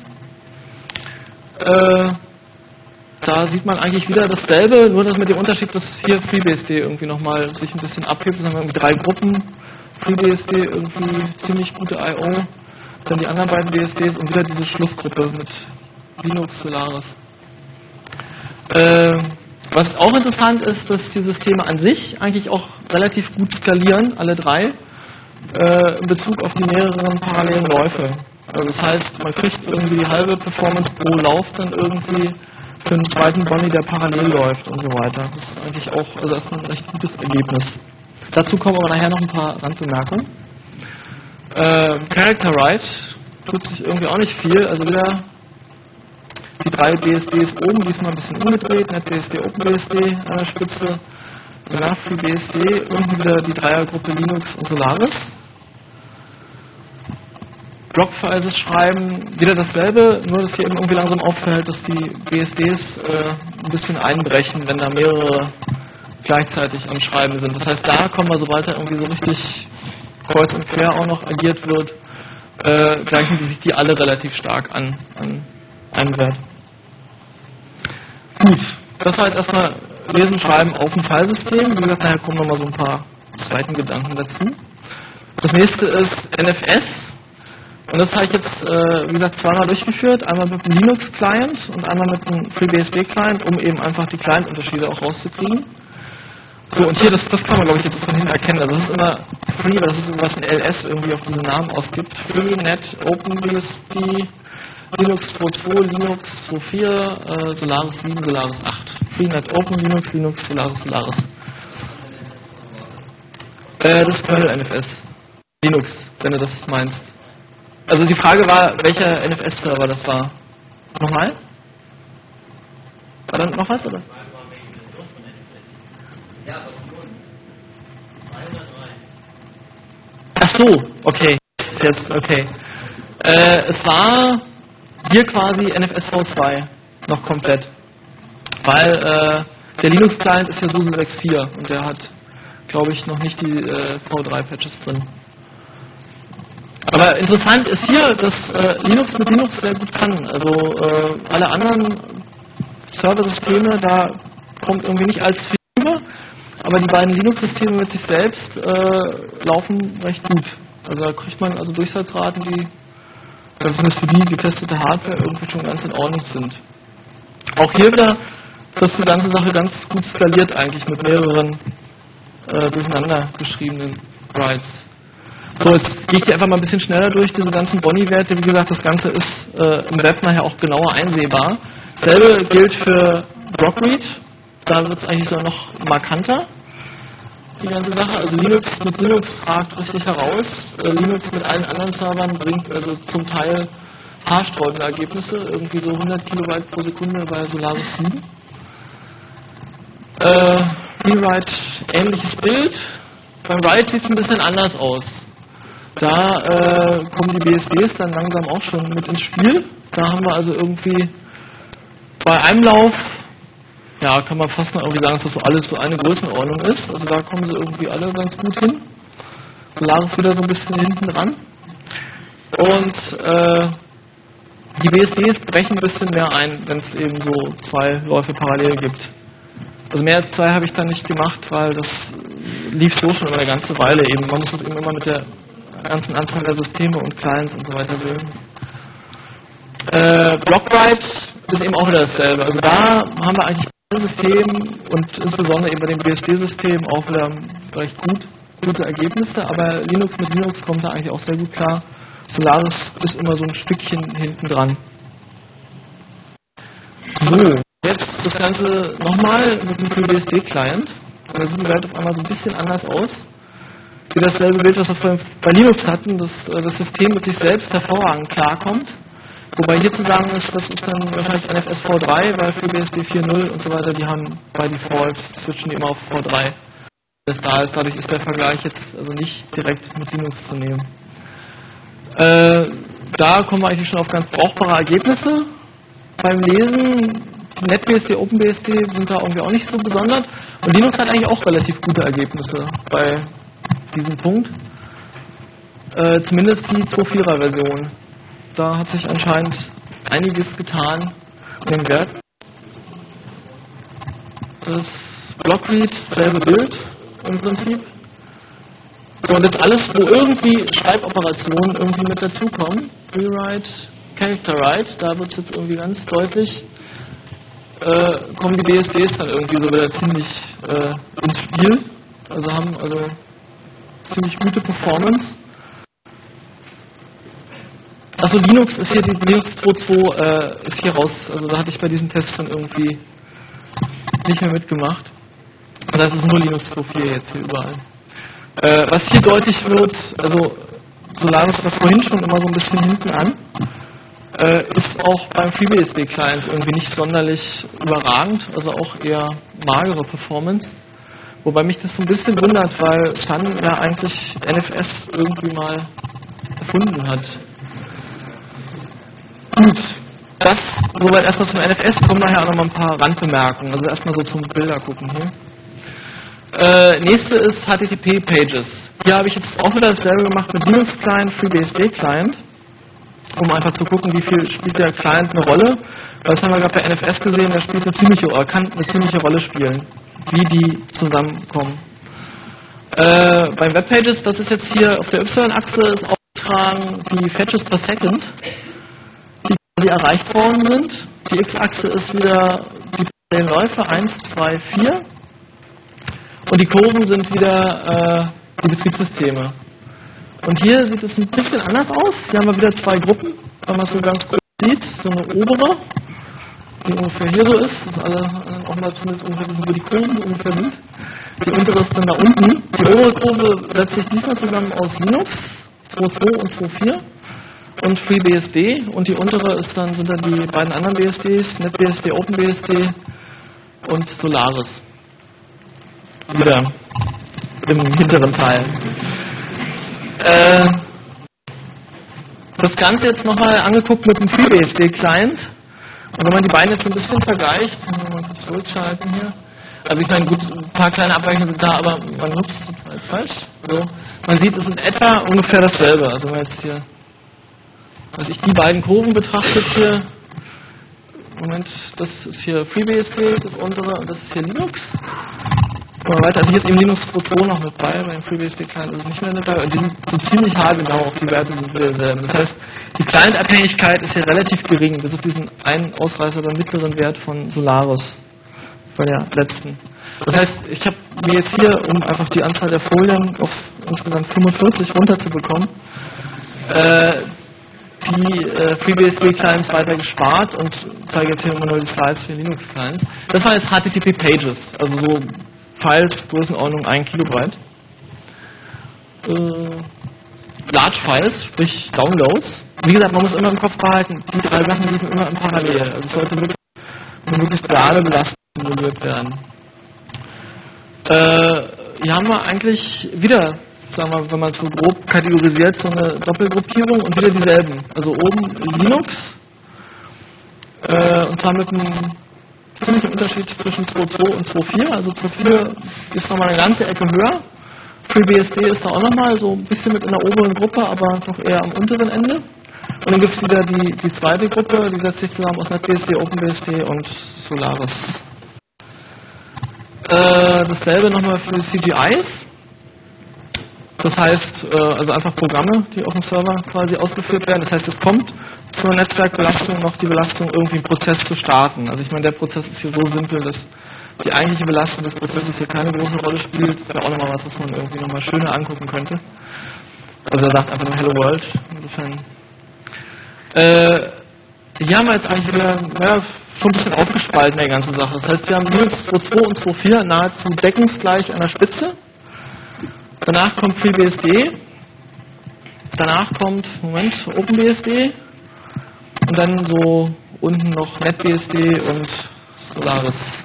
Äh, da sieht man eigentlich wieder dasselbe, nur dass mit dem Unterschied, dass hier FreeBSD irgendwie nochmal sich ein bisschen abhebt. Das haben wir irgendwie drei Gruppen. FreeBSD irgendwie ziemlich gute I O. Dann die anderen beiden B S Ds und wieder diese Schlussgruppe mit Linux, Solaris. Äh, was auch interessant ist, dass die Systeme an sich eigentlich auch relativ gut skalieren, alle drei, äh, in Bezug auf die mehreren parallelen Läufe. Also das heißt, man kriegt irgendwie die halbe Performance pro Lauf dann irgendwie für einen zweiten Bonnie, der parallel läuft und so weiter. Das ist eigentlich auch also erstmal ein recht gutes Ergebnis. Dazu kommen aber nachher noch ein paar Randbemerkungen. Äh, Character Write tut sich irgendwie auch nicht viel, also wieder die drei B S Ds oben, diesmal ein bisschen umgedreht, NetBSD, OpenBSD an der Spitze, danach FreeBSD, unten wieder die Dreiergruppe Linux und Solaris. Blockfiles schreiben, wieder dasselbe, nur dass hier eben irgendwie langsam auffällt, dass die B S Ds äh, ein bisschen einbrechen, wenn da mehrere gleichzeitig am Schreiben sind. Das heißt, da kommen wir, sobald da irgendwie so richtig kreuz und quer auch noch agiert wird, äh, gleichen sich die alle relativ stark an, an einen Wert. Gut, das war jetzt erstmal Lesen, Schreiben auf dem Filesystem. Wie gesagt, nachher kommen nochmal so ein paar zweiten Gedanken dazu. Das nächste ist N F S. Und das habe ich jetzt, äh, wie gesagt, zweimal durchgeführt. Einmal mit einem Linux-Client und einmal mit einem FreeBSD-Client, um eben einfach die Client-Unterschiede auch rauszukriegen. So, und hier, das, das kann man, glaube ich, jetzt von hinten erkennen. Also das ist immer Free, weil das ist was ein L S irgendwie auf diesen Namen ausgibt. Free, Net, OpenBSD, Linux zwei Punkt zwei, Linux zwei Punkt vier, äh, Solaris sieben, Solaris acht. Free, Net, Open, Linux, Linux, Solaris, Solaris. Äh, das ist Kernel N F S. Linux, wenn du das meinst. Also die Frage war, welcher N F S-Server das war. Nochmal? War dann noch was, oder? Ach so, okay. Jetzt, okay. Äh, es war hier quasi N F S V zwei noch komplett. Weil äh, der Linux-Client ist ja SUSE sechs Punkt vier und der hat, glaube ich, noch nicht die äh, V drei Patches drin. Aber interessant ist hier, dass äh, Linux mit Linux sehr gut kann. Also äh, alle anderen Serversysteme, da kommt irgendwie nicht allzu viel rüber. aber die beiden Linux-Systeme mit sich selbst äh, laufen recht gut. Also da kriegt man also Durchsatzraten, die, also zumindest für die getestete Hardware, irgendwie schon ganz in Ordnung sind. Auch hier wieder ist die ganze Sache ganz gut skaliert eigentlich mit mehreren äh, durcheinander geschriebenen Writes. So, jetzt gehe ich hier einfach mal ein bisschen schneller durch, diese ganzen Boni-Werte. Wie gesagt, das Ganze ist äh, im Web nachher auch genauer einsehbar. Dasselbe gilt für Blockread. Da wird es eigentlich sogar noch markanter, die ganze Sache. Also Linux mit Linux ragt richtig heraus. Äh, Linux mit allen anderen Servern bringt also zum Teil haarsträubende Ergebnisse. Irgendwie so hundert Kilobyte pro Sekunde bei Solaris sieben. Äh, Rewrite, ähnliches Bild. Beim Write sieht es ein bisschen anders aus. Da äh, kommen die B S Ds dann langsam auch schon mit ins Spiel. Da haben wir also irgendwie bei einem Lauf, ja, kann man fast mal irgendwie sagen, dass das so alles so eine Größenordnung ist. Also da kommen sie irgendwie alle ganz gut hin. Solaris wieder so ein bisschen hinten dran. Und äh, die B S Ds brechen ein bisschen mehr ein, wenn es eben so zwei Läufe parallel gibt. Also mehr als zwei habe ich dann nicht gemacht, weil das lief so schon eine ganze Weile eben. Man muss das eben immer mit der ganzen Anzahl der Systeme und Clients und so weiter sehen. Äh, Blockwrite ist eben auch wieder dasselbe. Also da haben wir eigentlich bei allen Systemen und insbesondere eben bei dem B S D-System auch wieder recht gut, gute Ergebnisse, aber Linux mit Linux kommt da eigentlich auch sehr gut klar. Solaris ist immer so ein Stückchen hinten dran. So, jetzt das Ganze nochmal mit einem B S D-Client. Da sieht die Welt auf einmal so ein bisschen anders aus. Wie dasselbe Bild, was wir bei Linux hatten, dass das System mit sich selbst hervorragend klarkommt. Wobei hier zu sagen ist, das ist dann wahrscheinlich N F S V drei, weil für B S D vier Punkt null und so weiter, die haben bei Default, switchen die immer auf V drei. Das da ist, dadurch ist der Vergleich jetzt also nicht direkt mit Linux zu nehmen. Äh, da kommen wir eigentlich schon auf ganz brauchbare Ergebnisse. Beim Lesen, NetBSD, OpenBSD sind da irgendwie auch nicht so besonders. Und Linux hat eigentlich auch relativ gute Ergebnisse bei diesem Punkt. Äh, zumindest die zwei Punkt vierer Version. Da hat sich anscheinend einiges getan in dem Wert. Das Blockread, selbe Bild im Prinzip. So, und jetzt alles, wo irgendwie Schreiboperationen irgendwie mit dazukommen. Rewrite, Character Write, da wird es jetzt irgendwie ganz deutlich, äh, kommen die B S Ds dann irgendwie so wieder ziemlich äh, ins Spiel. Also haben also ziemlich gute Performance. Also Linux ist hier, die Linux zwei Punkt zwei äh, ist hier raus, also da hatte ich bei diesen Tests dann irgendwie nicht mehr mitgemacht. Das heißt, es ist nur Linux zwei Punkt vier jetzt hier überall. Äh, was hier deutlich wird, also Solaris war vorhin schon immer so ein bisschen hinten an, äh, ist auch beim FreeBSD-Client irgendwie nicht sonderlich überragend, also auch eher magere Performance. Wobei mich das so ein bisschen wundert, weil Sun ja eigentlich N F S irgendwie mal erfunden hat. Gut, das soweit erstmal zum N F S, kommen nachher auch noch mal ein paar Randbemerkungen, also erstmal so zum Bilder gucken hier. Äh, nächste ist H T T P-Pages. Hier habe ich jetzt auch wieder dasselbe gemacht mit Linux-Client, FreeBSD-Client, um einfach zu gucken, wie viel spielt der Client eine Rolle. Das haben wir gerade bei N F S gesehen, der spielt eine ziemliche, oder kann eine ziemliche Rolle spielen, wie die zusammenkommen. Äh, beim Webpages, das ist jetzt hier auf der Y-Achse, ist aufgetragen die Fetches per Second, die erreicht worden sind. Die X-Achse ist wieder die Läufe eins, zwei, vier und die Kurven sind wieder äh, die Betriebssysteme. Und hier sieht es ein bisschen anders aus. Hier haben wir wieder zwei Gruppen, wenn man es so ganz grob sieht. So eine obere, die ungefähr hier so ist, dass alle auch mal zumindest ungefähr wissen, wo die Kurven ungefähr sind. Die untere ist dann da unten. Die obere Kurve setzt sich diesmal zusammen aus Linux zwei Punkt zwei und zwei Punkt vier. Und FreeBSD und die untere ist dann, sind dann die beiden anderen B S Ds, NetBSD, OpenBSD und Solaris. Wieder im hinteren Teil. Äh, das Ganze jetzt nochmal angeguckt mit dem FreeBSD-Client. Und wenn man die beiden jetzt so ein bisschen vergleicht, mal kurz zurückschalten hier. Also ich meine, gut, ein paar kleine Abweichungen sind da, aber man nutzt es falsch. So. Man sieht, es ist in etwa ungefähr dasselbe. Also wenn man jetzt hier Also ich die beiden Kurven betrachte hier, Moment, das ist hier FreeBSD, das untere, und das ist hier Linux. Mal weiter. Also hier ist eben Linux zwei Punkt zwei noch mit bei, beim FreeBSD-Client ist es nicht mehr mit bei und die sind so ziemlich haargenau, auch die Werte sind wieder dieselben. Das heißt, die Client-Abhängigkeit ist hier relativ gering, bis auf diesen einen Ausreißer beim mittleren Wert von Solaris, bei der letzten. Das heißt, ich habe mir jetzt hier, um einfach die Anzahl der Folien auf insgesamt fünfundvierzig runterzubekommen, äh, die äh, FreeBSD-Clients weiter gespart und zeige jetzt hier immer nur die Slides für Linux-Clients. Das war jetzt H T T P-Pages, also so Files, Größenordnung ein Kilobyte. Äh, Large Files, sprich Downloads. Wie gesagt, man muss immer im Kopf behalten, die drei Sachen liefen immer im Parallel. Also es sollte wirklich eine möglichst reale Belastung simuliert werden. Äh, hier haben wir eigentlich wieder, sagen wir, wenn man es so grob kategorisiert, so eine Doppelgruppierung und wieder dieselben. Also oben Linux, äh, und zwar mit einem ziemlichen Unterschied zwischen zwei Punkt zwei und zwei Punkt vier. Also zwei Punkt vier ist nochmal eine ganze Ecke höher. FreeBSD ist da auch nochmal so ein bisschen mit in der oberen Gruppe, aber doch eher am unteren Ende. Und dann gibt es wieder die, die zweite Gruppe, die setzt sich zusammen aus NetBSD, OpenBSD und Solaris. Äh, dasselbe nochmal für die C G Is. Das heißt, äh, also einfach Programme, die auf dem Server quasi ausgeführt werden. Das heißt, es kommt zur Netzwerkbelastung noch die Belastung, irgendwie einen Prozess zu starten. Also ich meine, der Prozess ist hier so simpel, dass die eigentliche Belastung des Prozesses hier keine große Rolle spielt. Das wäre auch nochmal was, was man irgendwie nochmal schöner angucken könnte. Also er sagt einfach nur Hello World. Insofern. Äh, hier haben wir jetzt eigentlich wieder, naja, schon ein bisschen aufgespalten, die ganze Sache. Das heißt, wir haben Linux zwei Punkt zwei und zwei Punkt vier nahezu deckungsgleich an der Spitze. Danach kommt FreeBSD. Danach kommt, Moment, OpenBSD. Und dann so unten noch NetBSD und Solaris.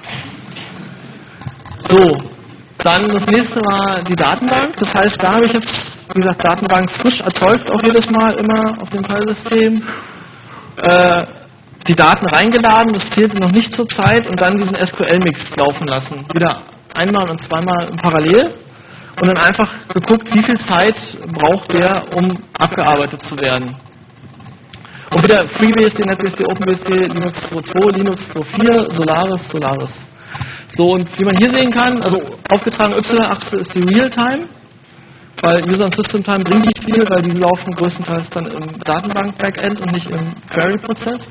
So, dann das nächste war die Datenbank. Das heißt, da habe ich jetzt, wie gesagt, Datenbank frisch erzeugt, auch jedes Mal immer auf dem Filesystem. Äh, die Daten reingeladen, das zählte noch nicht zur Zeit und dann diesen S Q L-Mix laufen lassen. Wieder einmal und zweimal parallel und dann einfach geguckt, wie viel Zeit braucht der, um abgearbeitet zu werden. Und wieder FreeBSD, NetBSD, OpenBSD, Linux zwei Punkt zwei, Linux zwei Punkt vier, Solaris, Solaris. So, und wie man hier sehen kann, also aufgetragen Y-Achse ist die Realtime, weil User und System Time bringt nicht viel, weil diese laufen größtenteils dann im Datenbank-Backend und nicht im Query-Prozess.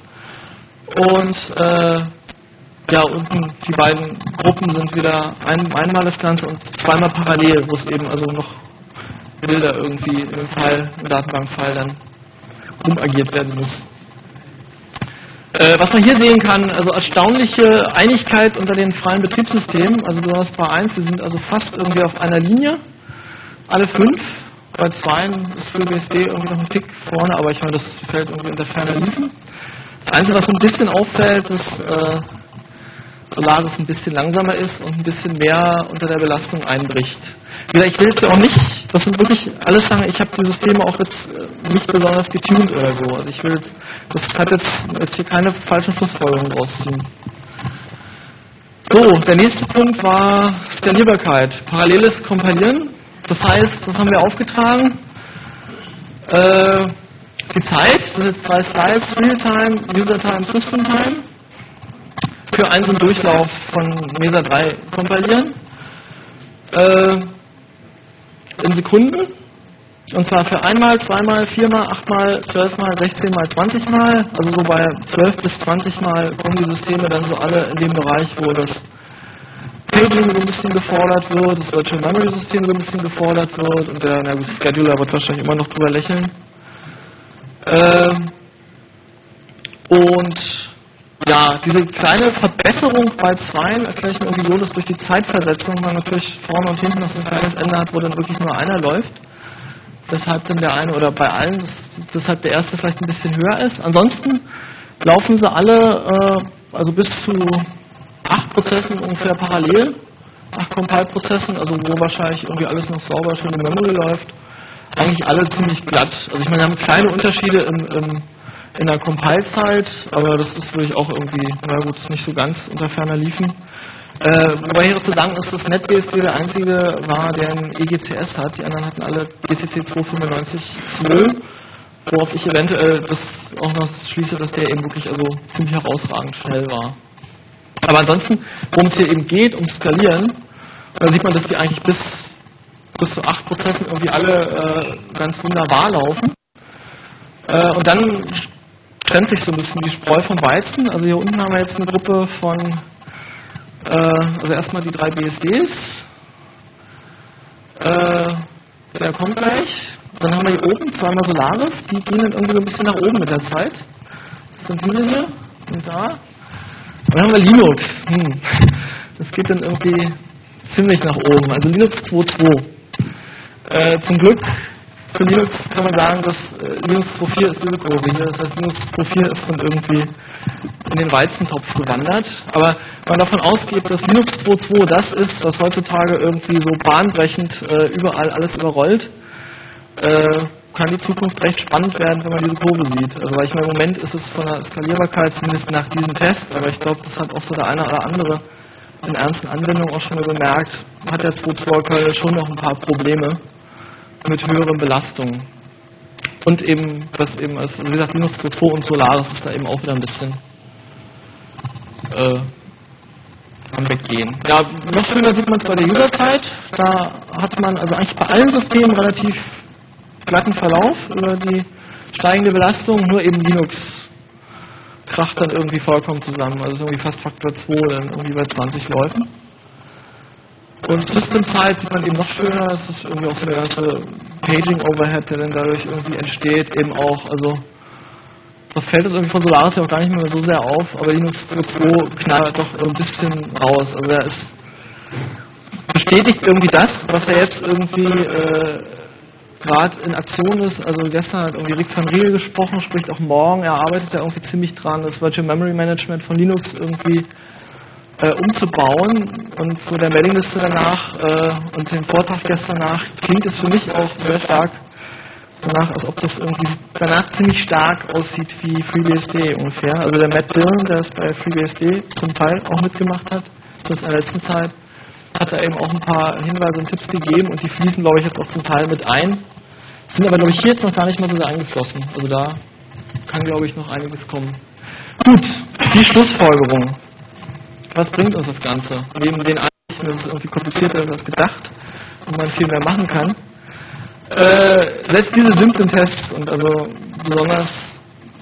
Und äh, ja, unten die beiden Gruppen sind wieder ein, einmal das Ganze und zweimal parallel, wo es eben also noch Bilder irgendwie im File, im Datenbank-File dann umagiert werden muss. Äh, was man hier sehen kann, also erstaunliche Einigkeit unter den freien Betriebssystemen, also besonders bei eins, wir sind also fast irgendwie auf einer Linie, alle fünf, bei zwei ist FreeBSD irgendwie noch ein Tick vorne, aber ich meine, das fällt irgendwie unter ferner Liefen. Das Einzige, was so ein bisschen auffällt, ist, äh, Solaris ein bisschen langsamer ist und ein bisschen mehr unter der Belastung einbricht. Wieder, ich will jetzt ja auch nicht, das sind wirklich alles Sachen, ich habe die Systeme auch jetzt nicht besonders getuned oder so. Also ich will jetzt, das hat jetzt, jetzt hier keine falschen Schlussfolgerungen draus ziehen. So, der nächste Punkt war Skalierbarkeit. Paralleles Kompilieren. Das heißt, das haben wir aufgetragen. Äh, die Zeit, das sind jetzt drei Slides, Realtime, User-Time, System-Time. Für einen so einen Durchlauf von Mesa drei kompilieren. Äh, in Sekunden. Und zwar für einmal, zweimal, viermal, achtmal, zwölfmal, sechzehnmal, zwanzigmal. Also so bei zwölf bis zwanzig Mal kommen die Systeme dann so alle in dem Bereich, wo das Paging so ein bisschen gefordert wird, das Virtual Memory System so ein bisschen gefordert wird und der, na gut, Scheduler wird wahrscheinlich immer noch drüber lächeln. Äh, und ja, diese kleine Verbesserung bei zweien erkläre ich mir irgendwie so, dass durch die Zeitversetzung man natürlich vorne und hinten noch so ein kleines Ende hat, wo dann wirklich nur einer läuft. Deshalb dann der eine, oder bei allen, dass deshalb der erste vielleicht ein bisschen höher ist. Ansonsten laufen sie alle, äh, also bis zu acht Prozessen ungefähr parallel, acht Compile-Prozessen, also wo wahrscheinlich irgendwie alles noch sauber schön in Memory läuft. Eigentlich alle ziemlich glatt. Also ich meine, wir haben kleine Unterschiede im, im in der Compile-Zeit, aber das ist wirklich auch irgendwie, na gut, nicht so ganz unter ferner Liefen. Äh, wobei hier noch zu sagen ist, dass NetBSD der einzige war, der ein E G C S hat. Die anderen hatten alle G C C zweihundertfünfundneunzig zwei, worauf ich eventuell das auch noch schließe, dass der eben wirklich also ziemlich herausragend schnell war. Aber ansonsten, worum es hier eben geht, um Skalieren, Da sieht man, dass die eigentlich bis, bis zu acht Prozessen irgendwie alle äh, ganz wunderbar laufen. Äh, und dann trennt sich so ein bisschen die Spreu vom Weizen. Also hier unten haben wir jetzt eine Gruppe von, äh, also erstmal die drei B S Ds. Äh, der kommt gleich. Dann haben wir hier oben zweimal Solaris, die gehen dann irgendwie so ein bisschen nach oben mit der Zeit. Das sind diese hier und da. Und dann haben wir Linux. Hm. Das geht dann irgendwie ziemlich nach oben. Also Linux zwei Punkt zwei. Äh, zum Glück für Linux kann man sagen, dass äh, Linux zwei Punkt vier ist diese Kurve hier. Das heißt, Linux zwei Punkt vier ist dann irgendwie in den Weizentopf gewandert. Aber wenn man davon ausgeht, dass Linux zwei Punkt zwei das ist, was heutzutage irgendwie so bahnbrechend äh, überall alles überrollt, äh, kann die Zukunft recht spannend werden, wenn man diese Kurve sieht. Also weil ich meine, im Moment ist es von der Skalierbarkeit zumindest nach diesem Test, aber ich glaube, das hat auch so der eine oder andere in ernsten Anwendungen auch schon bemerkt, hat der zwei Punkt zwei Kernel schon noch ein paar Probleme mit höheren Belastungen. Und eben, was eben als, also wie gesagt, Linux zwei Punkt zwei und Solaris ist da eben auch wieder ein bisschen äh, am Weggehen. Ja, noch schöner sieht man es bei der Userzeit. Da hat man also eigentlich bei allen Systemen relativ glatten Verlauf über die steigende Belastung, nur eben Linux kracht dann irgendwie vollkommen zusammen. Also irgendwie fast Faktor zwei, dann irgendwie bei zwanzig Läufen. Und System-Zeit sieht man eben noch schöner, es ist irgendwie auch so der ganze Paging-Overhead, der dann dadurch irgendwie entsteht, eben auch, also da fällt es irgendwie von Solaris ja auch gar nicht mehr so sehr auf, aber Linux zwei Punkt zwei knallt doch ein bisschen raus. Also er ist bestätigt irgendwie das, was er jetzt irgendwie äh, gerade in Aktion ist. Also gestern hat irgendwie Rick van Riel gesprochen, spricht auch morgen, er arbeitet da irgendwie ziemlich dran, das Virtual Memory Management von Linux irgendwie äh, umzubauen. Und so der Mailingliste danach äh, und dem Vortrag gestern nach klingt es für mich auch sehr stark danach, als ob das irgendwie danach ziemlich stark aussieht wie FreeBSD ungefähr. Also der Matt Dillon, der es bei FreeBSD zum Teil auch mitgemacht hat, das in der letzten Zeit, hat da eben auch ein paar Hinweise und Tipps gegeben und die fließen, glaube ich, jetzt auch zum Teil mit ein. Sind aber, glaube ich, hier jetzt noch gar nicht mal so sehr eingeflossen. Also da kann, glaube ich, noch einiges kommen. Gut, die Schlussfolgerung. Was bringt uns das Ganze? Neben den Einsichten, dass es irgendwie komplizierter ist als gedacht und man viel mehr machen kann. Äh, selbst diese simplen Tests, und also besonders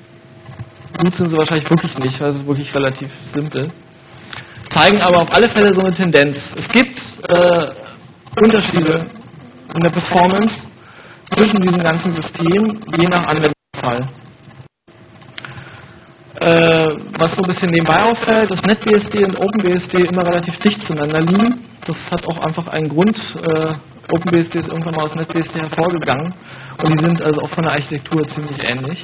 gut sind sie wahrscheinlich wirklich nicht, weil es ist wirklich relativ simpel, zeigen aber auf alle Fälle so eine Tendenz. Es gibt äh, Unterschiede in der Performance zwischen diesen ganzen Systemen, je nach Anwendungsfall. Äh, was so ein bisschen nebenbei auffällt, dass NetBSD und OpenBSD immer relativ dicht zueinander liegen. Das hat auch einfach einen Grund. Äh, OpenBSD ist irgendwann mal aus NetBSD hervorgegangen und die sind also auch von der Architektur ziemlich ähnlich.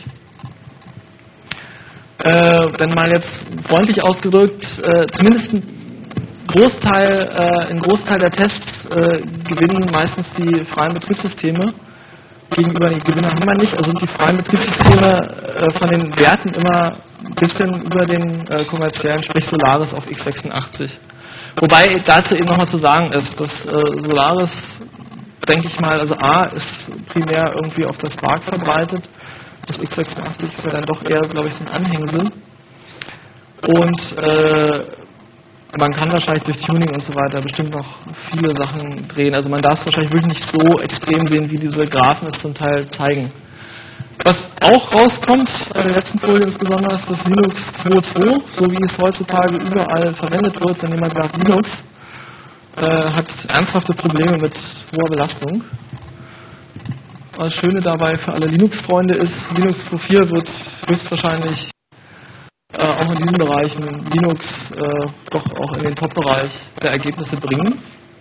Äh, wenn mal jetzt freundlich ausgedrückt, äh, zumindest ein Großteil, äh, ein Großteil der Tests äh, gewinnen meistens die freien Betriebssysteme. Gegenüber den Gewinnern haben wir nicht, also sind die freien Betriebssysteme äh, von den Werten immer ein bisschen über den äh, kommerziellen, sprich Solaris auf x sechsundachtzig. Wobei dazu eben nochmal zu sagen ist, dass äh, Solaris, denke ich mal, also A, ist primär irgendwie auf der Spark verbreitet. Das x sechsundachtzig ist ja dann doch eher, glaube ich, so ein Anhängsel. Und äh, man kann wahrscheinlich durch Tuning und so weiter bestimmt noch viele Sachen drehen. Also man darf es wahrscheinlich wirklich nicht so extrem sehen, wie diese Graphen es zum Teil zeigen. Was auch rauskommt, bei der letzten Folie insbesondere, ist das Linux zwei Punkt zwei, so wie es heutzutage überall verwendet wird, wenn jemand sagt Linux, äh, hat ernsthafte Probleme mit hoher Belastung. Das Schöne dabei für alle Linux-Freunde ist, Linux zwei Punkt vier wird höchstwahrscheinlich äh, auch in diesen Bereichen Linux äh, doch auch in den Top-Bereich der Ergebnisse bringen.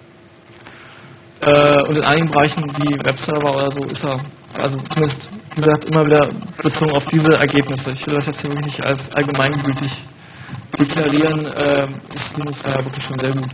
Äh, und in einigen Bereichen wie Webserver oder so ist er, also zumindest, wie gesagt, immer wieder bezogen auf diese Ergebnisse. Ich will das jetzt hier wirklich nicht als allgemeingültig deklarieren, äh, ist Linux ja wirklich schon sehr gut.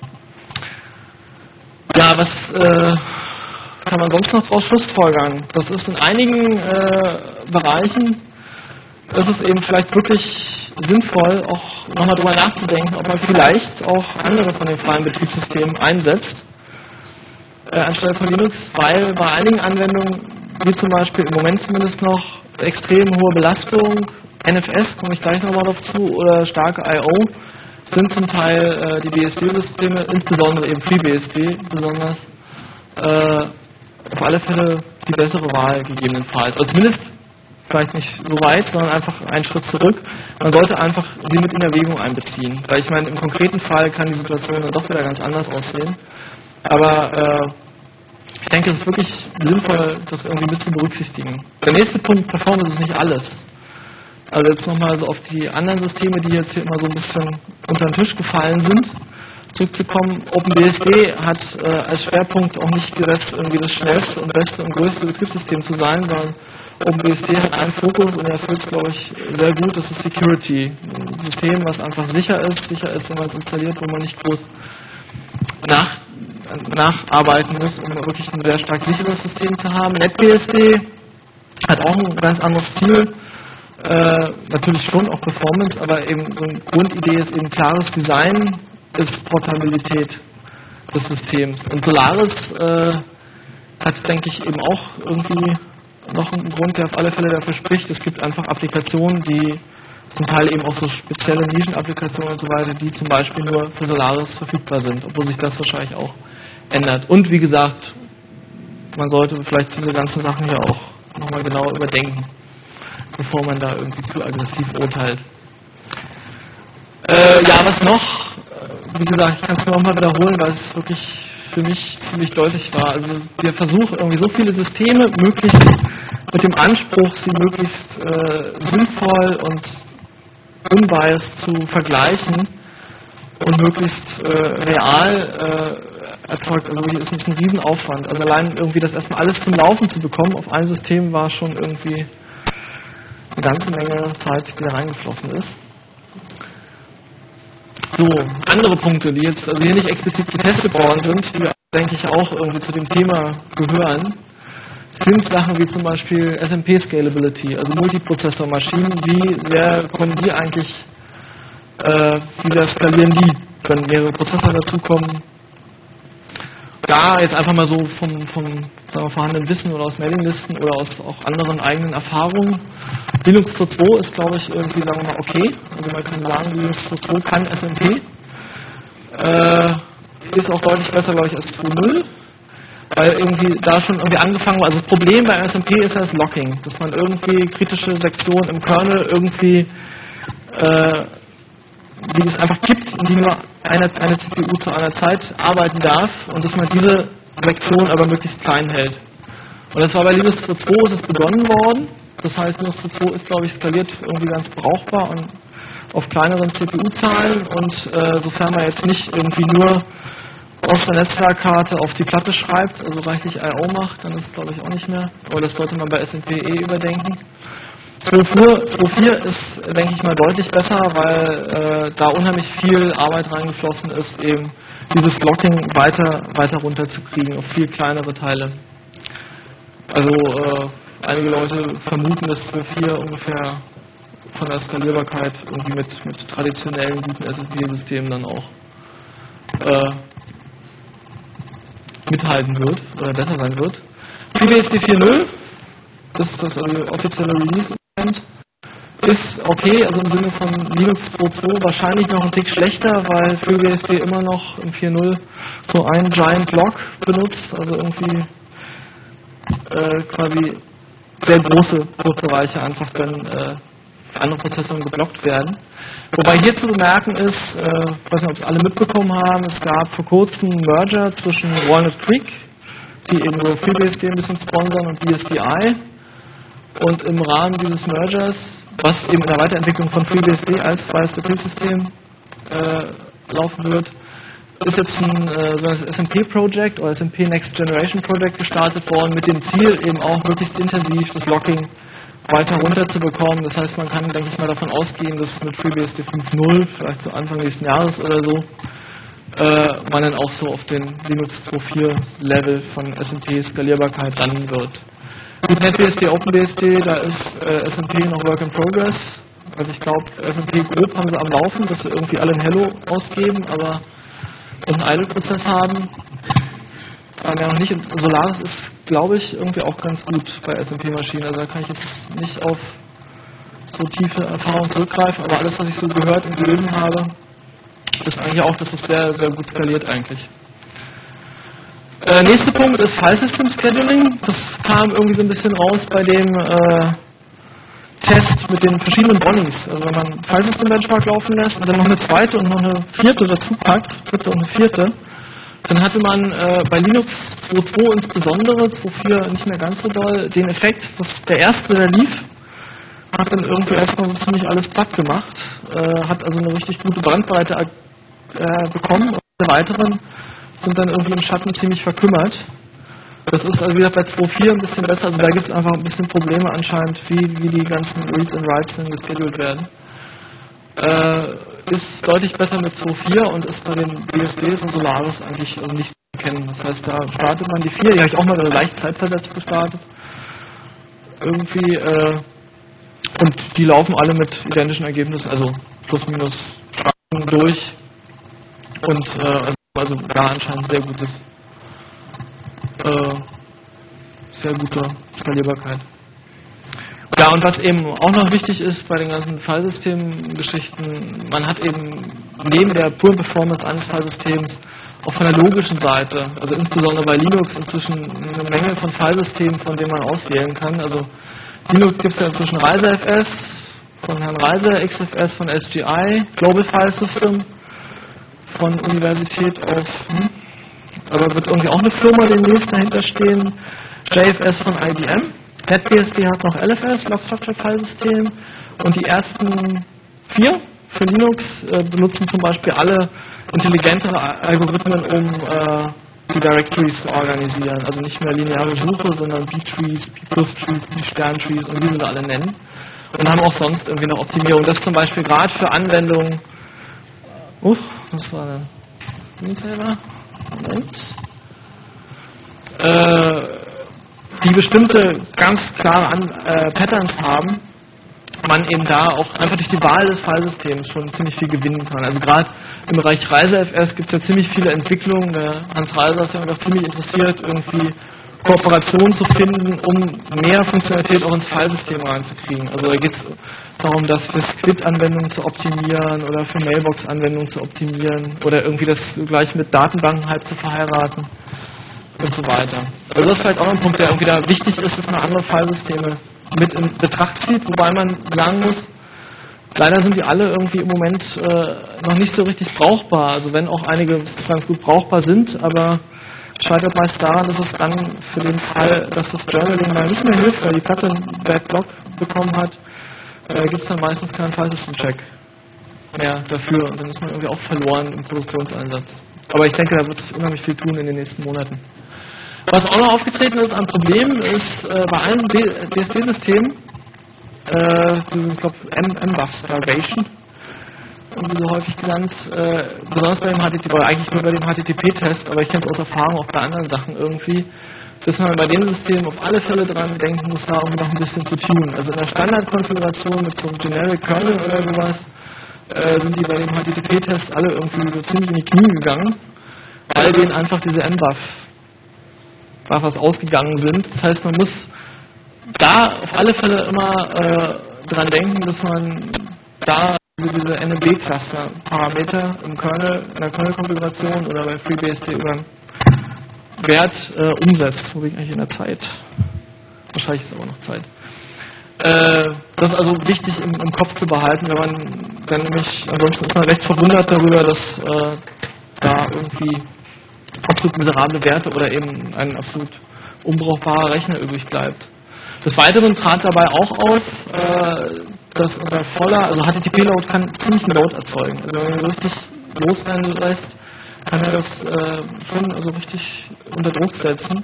Ja, was äh, kann man sonst noch daraus schlussfolgern? Das ist in einigen äh, Bereichen, ist es eben vielleicht wirklich sinnvoll, auch nochmal drüber nachzudenken, ob man vielleicht auch andere von den freien Betriebssystemen einsetzt, äh, anstelle von Linux, weil bei einigen Anwendungen, wie zum Beispiel im Moment zumindest noch extrem hohe Belastung, N F S, komme ich gleich nochmal drauf zu, oder starke I O, sind zum Teil äh, die B S D-Systeme, insbesondere eben FreeBSD besonders, äh, auf alle Fälle die bessere Wahl gegebenenfalls. Also zumindest vielleicht nicht so weit, sondern einfach einen Schritt zurück. Man sollte einfach sie mit in Erwägung einbeziehen. Weil ich meine, im konkreten Fall kann die Situation dann doch wieder ganz anders aussehen. Aber äh, ich denke, es ist wirklich sinnvoll, das irgendwie mit zu berücksichtigen. Der nächste Punkt, Performance ist nicht alles. Also jetzt nochmal so auf die anderen Systeme, die jetzt hier immer so ein bisschen unter den Tisch gefallen sind, zurückzukommen. OpenBSD hat äh, als Schwerpunkt auch nicht gesetzt, irgendwie das schnellste und beste und größte Betriebssystem zu sein, sondern OpenBSD hat einen Fokus und er erfüllt es, glaube ich, sehr gut. Das ist Security. Ein System, was einfach sicher ist, sicher ist, wenn man es installiert, wo man nicht groß nach, nacharbeiten muss, um wirklich ein sehr stark sicheres System zu haben. NetBSD hat auch ein ganz anderes Ziel. Äh, natürlich schon auch Performance, aber eben so eine Grundidee ist eben klares Design, ist Portabilität des Systems. Und Solaris äh, hat, denke ich, eben auch irgendwie noch einen Grund, der auf alle Fälle dafür spricht. Es gibt einfach Applikationen, die zum Teil eben auch so spezielle Nischenapplikationen und so weiter, die zum Beispiel nur für Solaris verfügbar sind, obwohl sich das wahrscheinlich auch ändert. Und wie gesagt, man sollte vielleicht diese ganzen Sachen hier auch nochmal genau überdenken, bevor man da irgendwie zu aggressiv urteilt. Äh, ja, was noch? Wie gesagt, ich kann es nur nochmal wiederholen, weil es wirklich für mich ziemlich deutlich war. Also wir versuchen irgendwie so viele Systeme möglichst mit dem Anspruch, sie möglichst äh, sinnvoll und unbiased zu vergleichen und möglichst äh, real äh, erzeugt. Also hier ist es ein Riesenaufwand. Also allein irgendwie das erstmal alles zum Laufen zu bekommen auf ein System war schon irgendwie eine ganze Menge Zeit, die da reingeflossen ist. So, andere Punkte, die jetzt also hier nicht explizit getestet worden sind, die, denke ich, auch irgendwie zu dem Thema gehören, sind Sachen wie zum Beispiel S M P Scalability, also Multiprozessor-Maschinen. Wie sehr können die eigentlich, äh, wie sehr skalieren die, wenn mehrere Prozessor dazukommen? Da jetzt einfach mal so vom, vom sagen wir, vorhandenen Wissen oder aus Mailinglisten oder aus auch anderen eigenen Erfahrungen. Linux zwei Punkt zwei ist, glaube ich, irgendwie, sagen wir mal, okay. Also man kann sagen, Linux zwei Punkt zwei kann S M P. Äh, ist auch deutlich besser, glaube ich, als zwei Punkt null. Weil irgendwie da schon irgendwie angefangen war. Also das Problem bei S M P ist ja das Locking. Dass man irgendwie kritische Sektionen im Kernel irgendwie, äh, die es einfach gibt, in die nur eine, eine C P U zu einer Zeit arbeiten darf und dass man diese Sektion aber möglichst klein hält. Und das war bei Linux zwei Punkt zwei ist es begonnen worden. Das heißt, Linux zwei Punkt zwei ist, glaube ich, skaliert irgendwie ganz brauchbar und auf kleineren C P U-Zahlen und äh, sofern man jetzt nicht irgendwie nur aus der Netzwerkkarte auf die Platte schreibt, also reichlich I O macht, dann ist es, glaube ich, auch nicht mehr. Aber das sollte man bei S M P eh überdenken. zwei Punkt vier ist, denke ich mal, deutlich besser, weil äh, da unheimlich viel Arbeit reingeflossen ist, eben dieses Locking weiter, weiter runterzukriegen auf viel kleinere Teile. Also äh, einige Leute vermuten, dass zwei Punkt vier ungefähr von der Skalierbarkeit irgendwie mit, mit traditionellen guten S M P-Systemen dann auch äh, mithalten wird oder besser sein wird. FreeBSD vier Punkt null, das ist das also offizielle Release-Event, ist okay, also im Sinne von Linux zwei Punkt zwei wahrscheinlich noch ein Tick schlechter, weil FreeBSD immer noch im vier Punkt null so einen Giant Block benutzt, also irgendwie äh, quasi sehr große Druckbereiche einfach dann äh, für andere Prozessoren geblockt werden. Wobei hier zu bemerken ist, äh, ich weiß nicht, ob es alle mitbekommen haben, es gab vor kurzem einen Merger zwischen Walnut Creek, die eben so FreeBSD ein bisschen sponsern, und B S D I. Und im Rahmen dieses Mergers, was eben in der Weiterentwicklung von FreeBSD als freies Betriebssystem äh, laufen wird, ist jetzt ein äh, so ein S M P-Project oder S M P Next Generation Project gestartet worden, mit dem Ziel eben auch möglichst intensiv das Locking weiter runter zu bekommen. Das heißt, man kann, denke ich mal, davon ausgehen, dass mit FreeBSD fünf Punkt null, vielleicht zu Anfang nächsten Jahres oder so, äh, man dann auch so auf den Linux zwei Punkt vier Level von S M P-Skalierbarkeit landen wird. Mit NetBSD, OpenBSD, da ist äh, S M P noch Work in Progress. Also ich glaube, S M P grob haben sie am Laufen, dass sie irgendwie alle ein Hello ausgeben, aber und einen Idle-Prozess haben. Aber ja noch nicht. Und Solaris ist, glaube ich, irgendwie auch ganz gut bei S M P-Maschinen. Also da kann ich jetzt nicht auf so tiefe Erfahrungen zurückgreifen, aber alles, was ich so gehört und gelesen habe, das eigentlich auch, dass es sehr, sehr gut skaliert eigentlich. Äh, nächster Punkt ist File System Scheduling. Das kam irgendwie so ein bisschen raus bei dem äh, Test mit den verschiedenen Bonnies. Also wenn man File System Benchmark laufen lässt und dann noch eine zweite und noch eine vierte dazu packt, dritte und eine vierte, dann hatte man äh, bei Linux zwei Punkt zwei insbesondere, zwei Punkt vier nicht mehr ganz so doll, den Effekt, dass der erste, der lief, hat dann irgendwie erstmal so ziemlich alles platt gemacht, äh, hat also eine richtig gute Bandbreite äh, bekommen und die weiteren sind dann irgendwie im Schatten ziemlich verkümmert. Das ist also wieder bei zwei Punkt vier ein bisschen besser, also da gibt es einfach ein bisschen Probleme anscheinend, wie, wie die ganzen Reads and Writes dann gescheduled werden. Äh, ist deutlich besser mit zwei Punkt vier und ist bei den B S Ds und Solaris eigentlich also nicht zu erkennen. Das heißt, da startet man die vier, die habe ich auch mal leicht zeitversetzt gestartet. Irgendwie, äh, und die laufen alle mit identischen Ergebnissen, also plus minus durch. Und äh, also, also da anscheinend sehr gutes, äh, sehr gute Skalierbarkeit. Ja, und was eben auch noch wichtig ist bei den ganzen Filesystem-Geschichten, man hat eben neben der puren Performance eines Filesystems auch von der logischen Seite, also insbesondere bei Linux inzwischen eine Menge von Filesystemen, von denen man auswählen kann. Also Linux gibt es ja inzwischen ReiseFS von Herrn Reise, X F S von S G I, Global File System von Universität of, hm, aber wird irgendwie auch eine Firma demnächst dahinter stehen, J F S von I B M. NetBSD hat noch L F S, Log Structured File System, und die ersten vier für Linux äh, benutzen zum Beispiel alle intelligentere Algorithmen, um äh, die Directories zu organisieren. Also nicht mehr lineare Suche, sondern B-Trees, B-Plus-Trees, B-Stern-Trees und wie sie da alle nennen. Und haben auch sonst irgendwie eine Optimierung. Das zum Beispiel gerade für Anwendungen. Uff, was war der Screensaver? Moment. Äh, die bestimmte ganz klare An äh, Patterns haben, man eben da auch einfach durch die Wahl des Filesystems schon ziemlich viel gewinnen kann. Also gerade im Bereich ReiseFS gibt es ja ziemlich viele Entwicklungen. Der Hans Reiser ist ja auch ziemlich interessiert, irgendwie Kooperationen zu finden, um mehr Funktionalität auch ins Filesystem reinzukriegen. Also da geht es darum, das für Squid-Anwendungen zu optimieren oder für Mailbox-Anwendungen zu optimieren oder irgendwie das gleich mit Datenbanken halt zu verheiraten und so weiter. Also das ist vielleicht auch ein Punkt, der irgendwie da wichtig ist, dass man andere Filesysteme mit in Betracht zieht, wobei man sagen muss, leider sind die alle irgendwie im Moment äh, noch nicht so richtig brauchbar. Also wenn auch einige ganz gut brauchbar sind, aber scheitert meist daran, dass es dann für den Fall, dass das Journaling mal nicht mehr hilft, weil die Platte einen Backlog bekommen hat, äh, gibt es dann meistens keinen File-System-Check mehr dafür und dann ist man irgendwie auch verloren im Produktionseinsatz. Aber ich denke, da wird es unheimlich viel tun in den nächsten Monaten. Was auch noch aufgetreten ist an Problemen, ist äh, bei allen D S D-Systemen, äh, ich glaube M B U F Starvation, wie so häufig genannt, äh, besonders bei dem H T T P, oder eigentlich nur bei dem H T T P-Test, aber ich kenne es aus Erfahrung auch bei anderen Sachen irgendwie, dass man bei dem System auf alle Fälle dran denken muss, da irgendwie noch ein bisschen zu tun. Also in der Standardkonfiguration mit so einem Generic Kernel oder sowas, äh, sind die bei dem H T T P-Test alle irgendwie so ziemlich in die Knie gegangen, weil denen einfach diese M B U F was ausgegangen sind. Das heißt, man muss da auf alle Fälle immer äh, dran denken, dass man da diese N M B-Cluster-Parameter im Kernel, in der Kernel-Konfiguration oder bei FreeBSD über einen Wert äh, umsetzt. Wo bin ich eigentlich in der Zeit? Wahrscheinlich ist aber noch Zeit. Äh, das ist also wichtig im, im Kopf zu behalten, wenn man, wenn nämlich, ansonsten ist man recht verwundert darüber, dass äh, da irgendwie absolut miserable Werte oder eben ein absolut unbrauchbarer Rechner übrig bleibt. Des Weiteren trat dabei auch auf, äh, dass unter voller, also H T T P-Load kann ziemlich einen Load erzeugen. Also wenn man so richtig los sein lässt, kann er das äh, schon also richtig unter Druck setzen.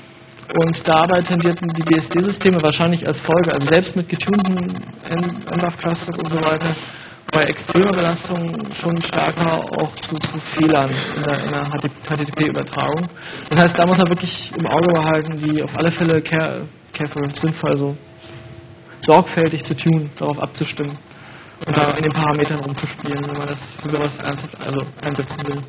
Und dabei tendierten die B S D-Systeme wahrscheinlich als Folge, also selbst mit getunten M B U F-Clusters und so weiter, bei extremer Belastung schon stärker auch zu, zu Fehlern in der, in der H T T P-Übertragung. Das heißt, da muss man wirklich im Auge behalten, die auf alle Fälle care, careful, sinnvoll, also sorgfältig zu tunen, darauf abzustimmen und da in den Parametern rumzuspielen, wenn man das für sowas ernsthaft also einsetzen will.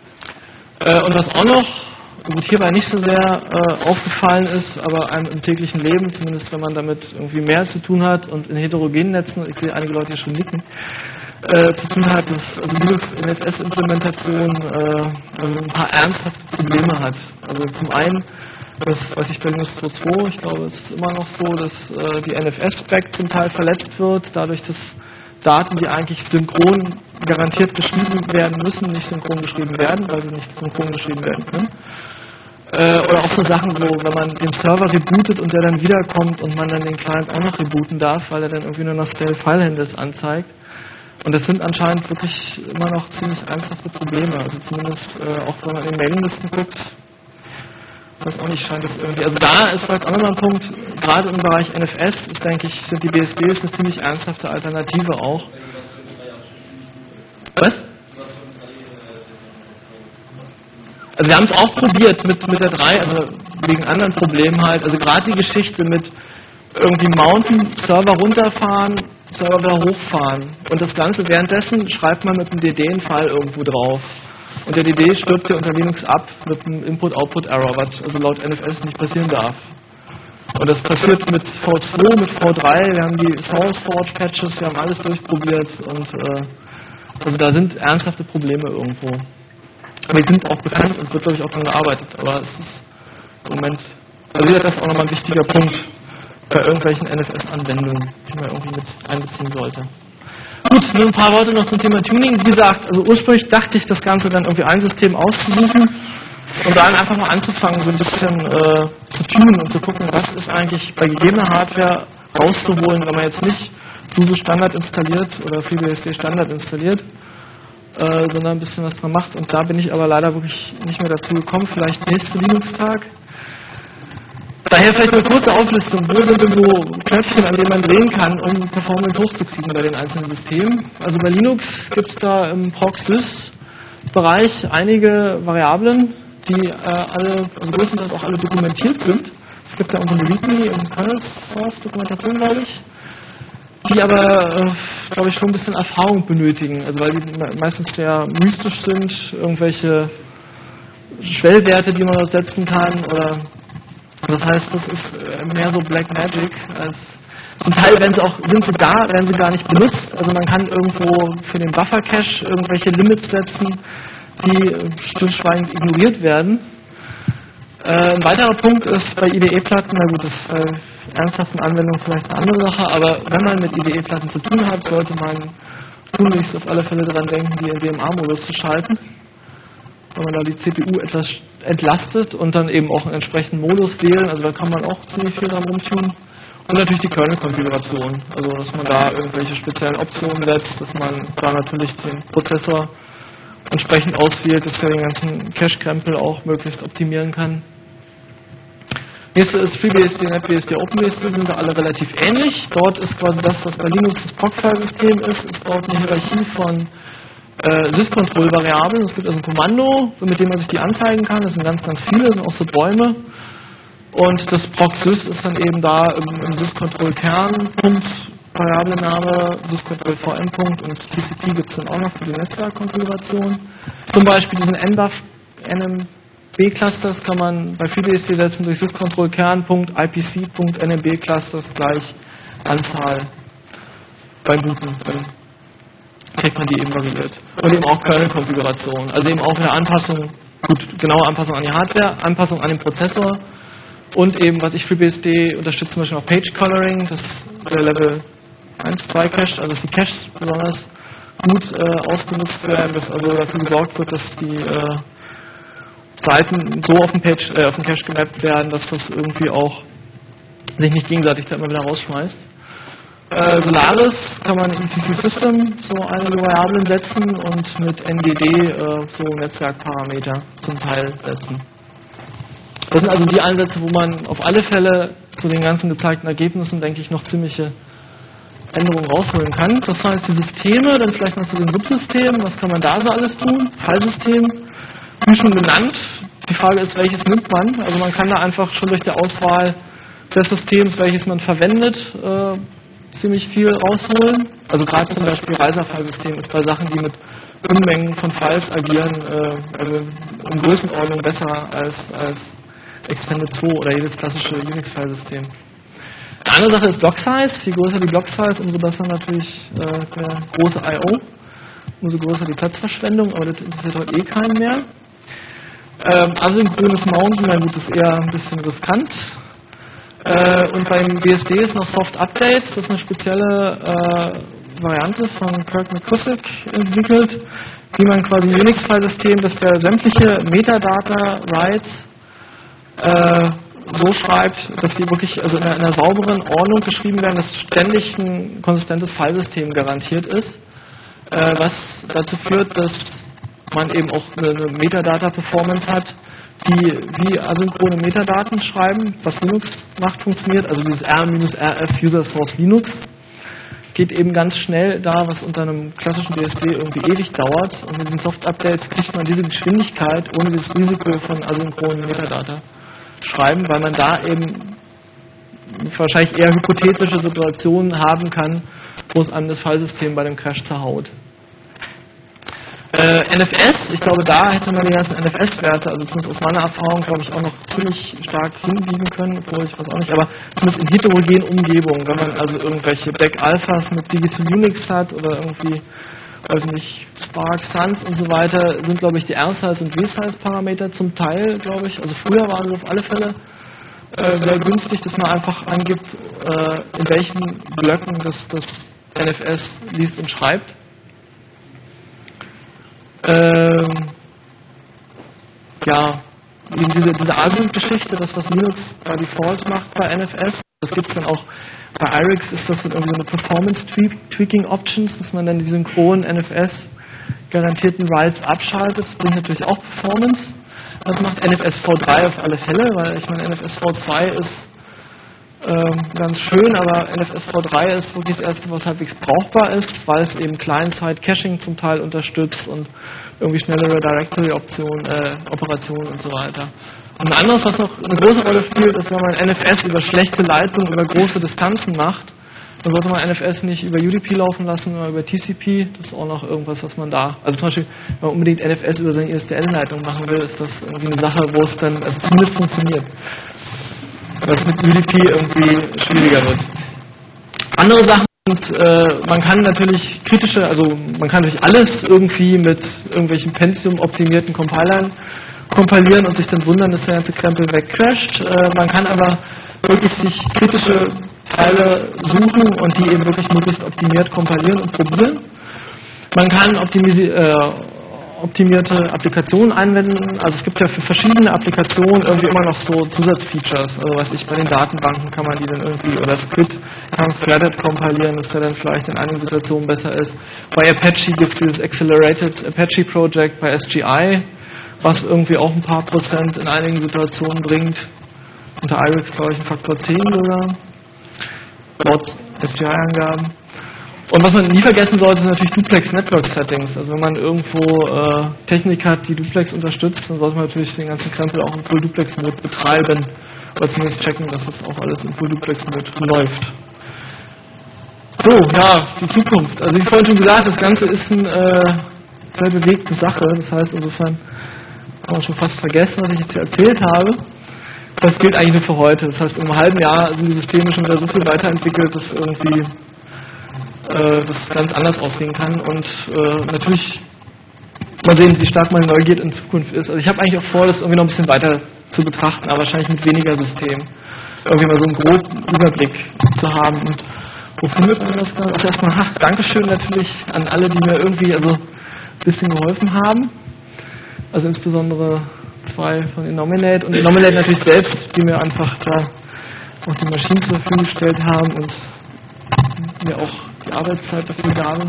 Äh, und was auch noch, gut, hierbei nicht so sehr äh, aufgefallen ist, aber einem im täglichen Leben, zumindest wenn man damit irgendwie mehr zu tun hat und in heterogenen Netzen, ich sehe einige Leute hier schon nicken, äh, zu tun hat, dass also Linux N F S-Implementation äh, also ein paar ernsthafte Probleme hat. Also zum einen, das, was ich bei Linux zwei Punkt zwei, ich glaube, es ist immer noch so, dass äh, die N F S-Spec zum Teil verletzt wird, dadurch, dass Daten, die eigentlich synchron garantiert geschrieben werden müssen, nicht synchron geschrieben werden, weil sie nicht synchron geschrieben werden können. Äh, oder auch so Sachen, so, wenn man den Server rebootet und der dann wiederkommt und man dann den Client auch noch rebooten darf, weil er dann irgendwie nur noch Stale File Handles anzeigt. Und das sind anscheinend wirklich immer noch ziemlich ernsthafte Probleme. Also zumindest äh, auch wenn man in Mailinglisten guckt, weiß auch nicht, scheint das irgendwie. Also da ist vielleicht auch nochmal ein Punkt, gerade im Bereich N F S ist, denke ich, sind die B S Ds eine ziemlich ernsthafte Alternative auch. Was? Also wir haben es auch probiert mit, mit der drei, also wegen anderen Problemen halt. Also gerade die Geschichte mit irgendwie mounten, Server runterfahren, Server wieder hochfahren. Und das Ganze währenddessen schreibt man mit dem D D einen File irgendwo drauf. Und der D D stirbt ja unter Linux ab mit einem Input-Output-Error, was also laut N F S nicht passieren darf. Und das passiert mit V zwei, mit V drei, wir haben die SourceForge-Patches, wir haben alles durchprobiert und äh, also da sind ernsthafte Probleme irgendwo. Aber die sind auch bekannt und wird, glaube ich, auch dran gearbeitet. Aber es ist im Moment, also wieder das auch nochmal ein wichtiger Punkt bei irgendwelchen N F S-Anwendungen, die man irgendwie mit einbeziehen sollte. Gut, nur ein paar Worte noch zum Thema Tuning. Wie gesagt, also ursprünglich dachte ich, das Ganze dann irgendwie ein System auszusuchen und dann einfach mal anzufangen, so ein bisschen äh, zu tunen und zu gucken, was ist eigentlich bei gegebener Hardware rauszuholen, wenn man jetzt nicht SUSE Standard installiert oder FreeBSD Standard installiert, äh, sondern ein bisschen was dran macht. Und da bin ich aber leider wirklich nicht mehr dazu gekommen. Vielleicht nächsten Linux-Tag. Daher vielleicht eine kurze Auflistung. Wo sind denn so Knöpfchen, an denen man drehen kann, um Performance hochzukriegen bei den einzelnen Systemen? Also bei Linux gibt es da im Proc-Sys-Bereich einige Variablen, die äh, alle, also größtenteils auch alle dokumentiert sind. Es gibt da irgendwo eine README und Kernel-Source-Dokumentation, glaube ich, die aber, äh, glaube ich, schon ein bisschen Erfahrung benötigen. Also weil die meistens sehr mystisch sind, irgendwelche Schwellwerte, die man dort setzen kann, oder das heißt, das ist mehr so Black Magic als zum Teil, wenn sie auch sind sie da, werden sie gar nicht benutzt. Also man kann irgendwo für den Buffer Cache irgendwelche Limits setzen, die stillschweigend ignoriert werden. Äh, ein weiterer Punkt ist bei I D E-Platten, na gut, das ist bei ernsthaften Anwendungen vielleicht eine andere Sache, aber wenn man mit I D E-Platten zu tun hat, sollte man tunlichst auf alle Fälle daran denken, die in D M A-Modus zu schalten, wenn man da die C P U etwas entlastet und dann eben auch einen entsprechenden Modus wählen, also da kann man auch ziemlich viel dran rumtun. Und natürlich die Kernel-Konfiguration, also dass man da irgendwelche speziellen Optionen setzt, dass man da natürlich den Prozessor entsprechend auswählt, dass er den ganzen Cache-Krempel auch möglichst optimieren kann. Nächste ist FreeBSD, NetBSD, OpenBSD, sind da alle relativ ähnlich. Dort ist quasi das, was bei Linux das Proc-File-System ist, ist dort eine Hierarchie von Äh, Sys-Control-Variablen. Es gibt also ein Kommando, mit dem man sich die anzeigen kann. Das sind ganz, ganz viele, das sind auch so Bäume. Und das Proc-Sys ist dann eben da im, im Sys-Control-Kern, Punkt, Variablename, Sys-Control-V M-Punkt und T C P gibt es dann auch noch für die Netzwerkkonfiguration. Zum Beispiel diesen N B A F N M B-Clusters kann man bei FreeBSD setzen durch Sys-Control-Kern, Punkt, I P C, Punkt, N M B-Clusters gleich Anzahl beim Booten. Beim kriegt man die eben variiert. Und eben auch Kernel-Konfiguration. Also eben auch eine Anpassung, gut, genaue Anpassung an die Hardware, Anpassung an den Prozessor und eben, was ich FreeBSD unterstützt, zum Beispiel auch Page Coloring, das der Level eins, zwei Cache, also dass die Caches besonders gut äh, ausgenutzt werden, dass also dafür gesorgt wird, dass die äh, Seiten so auf den Page, äh, auf den Cache gemappt werden, dass das irgendwie auch sich nicht gegenseitig da immer wieder rausschmeißt. Äh, Solaris kann man in T C System so einige Variablen setzen und mit N D D äh, so Netzwerkparameter zum Teil setzen. Das sind also die Ansätze, wo man auf alle Fälle zu den ganzen gezeigten Ergebnissen, denke ich, noch ziemliche Änderungen rausholen kann. Das waren jetzt die Systeme, dann vielleicht mal zu den Subsystemen. Was kann man da so alles tun? Filesystem, wie schon genannt. Die Frage ist, welches nimmt man? Also man kann da einfach schon durch die Auswahl des Systems, welches man verwendet, äh, ziemlich viel rausholen. Also gerade zum Beispiel Reiser-Filesystem ist bei Sachen, die mit Unmengen von Files agieren, äh, also in Größenordnung besser als, als Extended zwei oder jedes klassische Unix-Filesystem. Eine andere Sache ist Block Size. Je größer die Block Size, umso besser natürlich äh, der große I O, umso größer die Platzverschwendung, aber das interessiert heute eh keinen mehr. Ähm, asynchrones Mounten, na gut, ist eher ein bisschen riskant. Äh, und beim B S D ist noch Soft Updates, das ist eine spezielle äh, Variante von Kirk McCusick entwickelt, wie man quasi ein Unix-File-System, das der sämtliche Metadata-Writes äh, so schreibt, dass die wirklich also in einer, in einer sauberen Ordnung geschrieben werden, dass ständig ein konsistentes Filesystem garantiert ist, äh, was dazu führt, dass man eben auch eine, eine Metadata-Performance hat, die wie asynchrone Metadaten schreiben, was Linux macht, funktioniert, also dieses R F User Source Linux geht eben ganz schnell da, was unter einem klassischen B S D irgendwie ewig dauert, und mit diesen Soft-Updates kriegt man diese Geschwindigkeit ohne das Risiko von asynchronen Metadata schreiben, weil man da eben wahrscheinlich eher hypothetische Situationen haben kann, wo es einem das Filesystem bei dem Crash zerhaut. Äh, N F S, ich glaube, da hätte man die ganzen N F S-Werte, also zumindest aus meiner Erfahrung, glaube ich, auch noch ziemlich stark hinbiegen können, obwohl ich weiß auch nicht, aber zumindest in heterogenen Umgebungen, wenn man also irgendwelche Back-Alphas mit Digital Unix hat oder irgendwie, weiß nicht, Spark, Suns und so weiter, sind, glaube ich, die R-Size und W-Size-Parameter zum Teil, glaube ich, also früher waren sie auf alle Fälle äh, sehr günstig, dass man einfach angibt, äh, in welchen Blöcken das, das N F S liest und schreibt. Ähm, ja, diese, diese Async-Geschichte, das was Linux bei Default macht bei N F S, das gibt es dann auch bei I R I X, ist das dann irgendwie so eine Performance-Tweaking-Options, dass man dann die synchronen N F S-garantierten Writes abschaltet. Das bringt natürlich auch Performance. Das macht N F S V drei auf alle Fälle, weil ich meine, N F S V zwei ist ähm, ganz schön, aber N F S V drei ist wirklich das erste, was halbwegs brauchbar ist, weil es eben Client-Side-Caching zum Teil unterstützt und irgendwie schnellere Directory-Optionen, äh, Operationen und so weiter. Und ein anderes, was noch eine große Rolle spielt, ist, wenn man N F S über schlechte Leitung, über große Distanzen macht, dann sollte man N F S nicht über U D P laufen lassen, sondern über T C P. Das ist auch noch irgendwas, was man da, also zum Beispiel, wenn man unbedingt N F S über seine I S D N-Leitung machen will, ist das irgendwie eine Sache, wo es dann, also zumindest funktioniert. Was mit U D P irgendwie schwieriger wird. Andere Sachen sind, äh, man kann natürlich kritische, also man kann natürlich alles irgendwie mit irgendwelchen Pentium-optimierten Compilern kompilieren und sich dann wundern, dass der ganze Krempel wegcrasht. Äh, man kann aber wirklich sich kritische Teile suchen und die eben wirklich möglichst optimiert kompilieren und probieren. Man kann optimisi- äh, optimierte Applikationen einwenden. Also es gibt ja für verschiedene Applikationen irgendwie immer noch so Zusatzfeatures. Also weiß ich, bei den Datenbanken kann man die dann irgendwie, oder Squid kann Threaded kompilieren, dass der dann vielleicht in einigen Situationen besser ist. Bei Apache gibt es dieses Accelerated Apache Project, bei S G I, was irgendwie auch ein paar Prozent in einigen Situationen bringt. Unter I R I X, glaube ich, ein Faktor zehn sogar, laut S G I-Angaben. Und was man nie vergessen sollte, sind natürlich Duplex-Network-Settings. Also wenn man irgendwo äh, Technik hat, die Duplex unterstützt, dann sollte man natürlich den ganzen Krempel auch im Full-Duplex-Mode betreiben. Oder zumindest checken, dass das auch alles im Full-Duplex-Mode läuft. So, ja, die Zukunft. Also wie vorhin schon gesagt, das Ganze ist eine äh, sehr bewegte Sache. Das heißt, insofern kann man schon fast vergessen, was ich jetzt hier erzählt habe. Das gilt eigentlich nur für heute. Das heißt, in einem halben Jahr sind die Systeme schon wieder so viel weiterentwickelt, dass irgendwie äh, das ganz anders aussehen kann. Und äh, natürlich mal sehen, wie stark meine Neugier in Zukunft ist. Also ich habe eigentlich auch vor, das irgendwie noch ein bisschen weiter zu betrachten, aber wahrscheinlich mit weniger Systemen. Irgendwie mal so einen groben Überblick zu haben. Und wo findet man das Ganze? Also erstmal, ach, Dankeschön natürlich an alle, die mir irgendwie also ein bisschen geholfen haben. Also insbesondere zwei von Innominate und Innominate natürlich selbst, die mir einfach da auch die Maschinen zur Verfügung gestellt haben und mir auch die Arbeitszeit dafür gaben.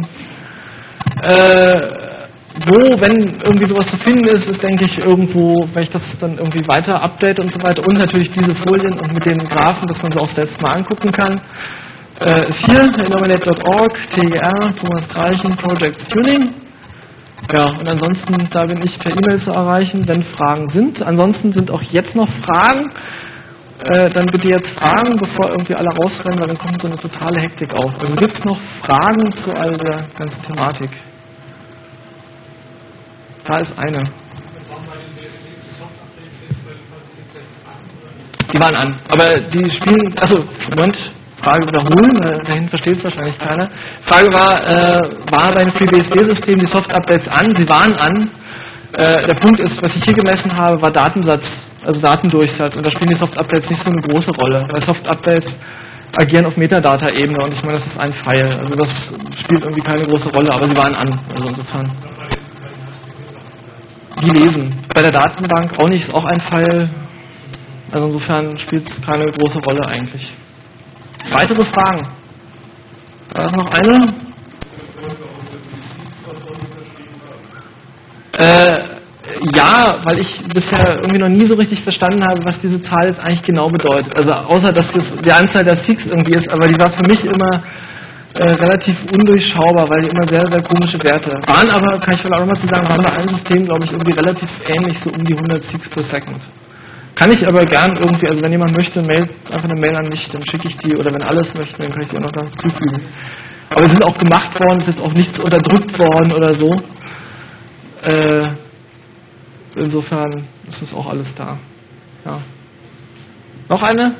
Äh, wo, wenn irgendwie sowas zu finden ist, ist, denke ich, irgendwo, wenn ich das dann irgendwie weiter update und so weiter und natürlich diese Folien und mit den Graphen, dass man sie auch selbst mal angucken kann, äh, ist hier, innominate Punkt org, T G R, Thomas Greichen, Projects Tuning. Ja, und ansonsten, da bin ich per E-Mail zu erreichen, wenn Fragen sind. Ansonsten sind auch jetzt noch Fragen. Äh, dann bitte jetzt fragen, bevor irgendwie alle rausrennen, weil dann kommt so eine totale Hektik auf. Also gibt es noch Fragen zu all der ganzen Thematik? Da ist eine. Die waren an, aber die spielen, also Moment, Frage wiederholen, äh, dahin versteht es wahrscheinlich keiner. Die Frage war, äh, war beim FreeBSD-System die Soft-Updates an? Sie waren an. Äh, der Punkt ist, was ich hier gemessen habe, war Datensatz, also Datendurchsatz. Und da spielen die Soft-Updates nicht so eine große Rolle, weil Soft-Updates agieren auf Metadata-Ebene und ich meine, das ist ein Pfeil. Also das spielt irgendwie keine große Rolle, aber sie waren an. Also insofern. Die lesen. Bei der Datenbank auch nicht, ist auch ein Pfeil. Also insofern spielt es keine große Rolle eigentlich. Weitere Fragen? Da ist noch eine. Äh, ja, weil ich bisher irgendwie noch nie so richtig verstanden habe, was diese Zahl jetzt eigentlich genau bedeutet. Also außer, dass das die Anzahl der Seeks irgendwie ist, aber die war für mich immer äh, relativ undurchschaubar, weil die immer sehr, sehr komische Werte waren. Aber, kann ich vielleicht auch nochmal zu sagen, waren bei allen Systemen, glaube ich, irgendwie relativ ähnlich, so um die hundert Seeks per Second. Kann ich aber gern irgendwie, also wenn jemand möchte, Mail, einfach eine Mail an mich, dann schicke ich die, oder wenn alles möchten, dann kann ich die auch noch dazufügen. Aber sie sind auch gemacht worden, ist jetzt auch nichts unterdrückt worden oder so. Äh, insofern ist das auch alles da. Ja. Noch eine?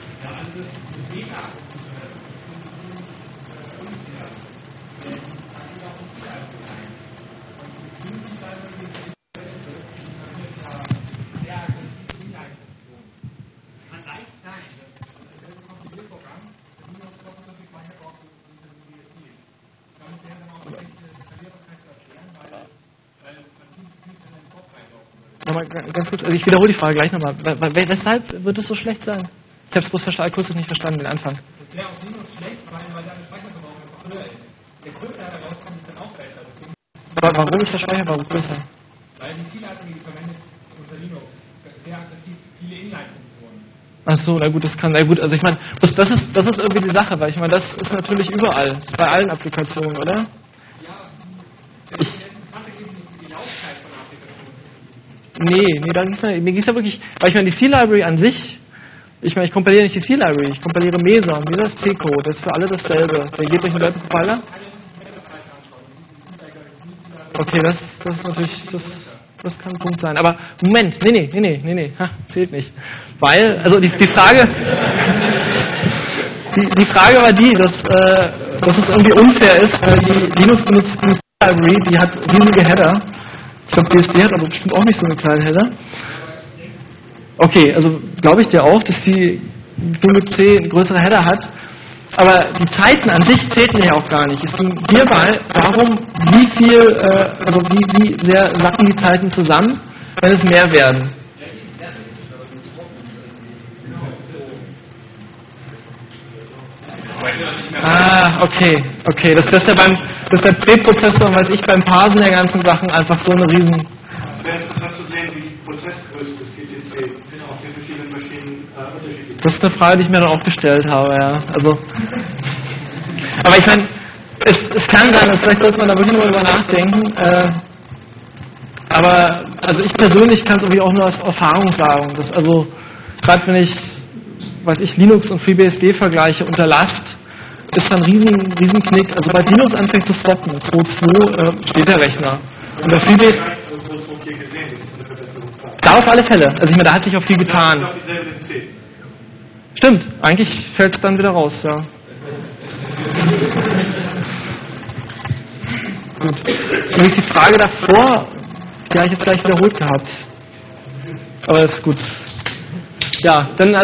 Nochmal ganz kurz, also ich wiederhole die Frage gleich nochmal. Weshalb wird es so schlecht sein? Ich habe es bloß verstanden, kurz nicht verstanden, den Anfang. Es wäre auch Linux schlecht, weil, weil der Speicherverbrauch einfach höher ist. Der Code, der da rauskommt, ist dann auch besser. Aber warum ist der Speicherverbrauch größer? Weil die C-Library, die verwendet unter Linux, sehr aggressiv viele Inline-Funktionen. Ach so, na gut, das kann, na gut, also ich meine, das, das, ist, das ist irgendwie die Sache, weil ich meine, das ist natürlich überall, das ist bei allen Applikationen, oder? Ja, ich, Nee, nee, da ging's, mir ging es ja wirklich, weil ich meine, die C-Library an sich, ich meine, ich kompiliere nicht die C-Library, ich kompiliere Mesa, Mesa ist C-Code, das ist für alle dasselbe. Der geht durch den Web-Compiler. Okay, das, das ist natürlich, das, das kann ein Punkt sein. Aber Moment, nee, nee, nee, nee, nee, nee, ha, zählt nicht. Weil, also die, die Frage, die, die Frage war die, dass, äh, dass es irgendwie unfair ist, weil die Linux benutzt die C-Library, die hat riesige Header. Ich glaube, B S D hat aber bestimmt auch nicht so einen kleinen Header. Okay, also glaube ich dir auch, dass die Linux C eine größere Header hat. Aber die Zeiten an sich zählten ja auch gar nicht. Es ging hierbei darum, wie viel, äh, also wie, wie sehr sacken die Zeiten zusammen, wenn es mehr werden. Ah, okay, okay. Das, das ist ja beim, das ist der Präprozessor, weiß ich, beim Parsen der ganzen Sachen einfach so eine riesen. Es wäre interessant zu sehen, wie die Prozessgröße des G C C auf den verschiedenen Maschinen äh, unterschiedlich ist. Das ist eine Frage, die ich mir dann auch gestellt habe, ja. Also, aber ich meine, es, es kann sein, dass vielleicht sollte man da wirklich mal drüber nachdenken. Äh, aber also ich persönlich kann es irgendwie auch nur aus Erfahrung sagen. Dass, also gerade wenn ich, weiß ich, Linux und FreeBSD vergleiche unter Last, ist dann ein riesen, riesen Knick. Also bei Linux anfängt zu stoppen. zwei Punkt zwei äh, steht der Rechner. Und bei FreeBSD. Da auf alle Fälle. Also ich meine, da hat sich auch viel getan. Stimmt, eigentlich fällt es dann wieder raus, ja. Gut. Übrigens die Frage davor, die habe ich jetzt gleich wiederholt gehabt. Aber ist gut. Ja, dann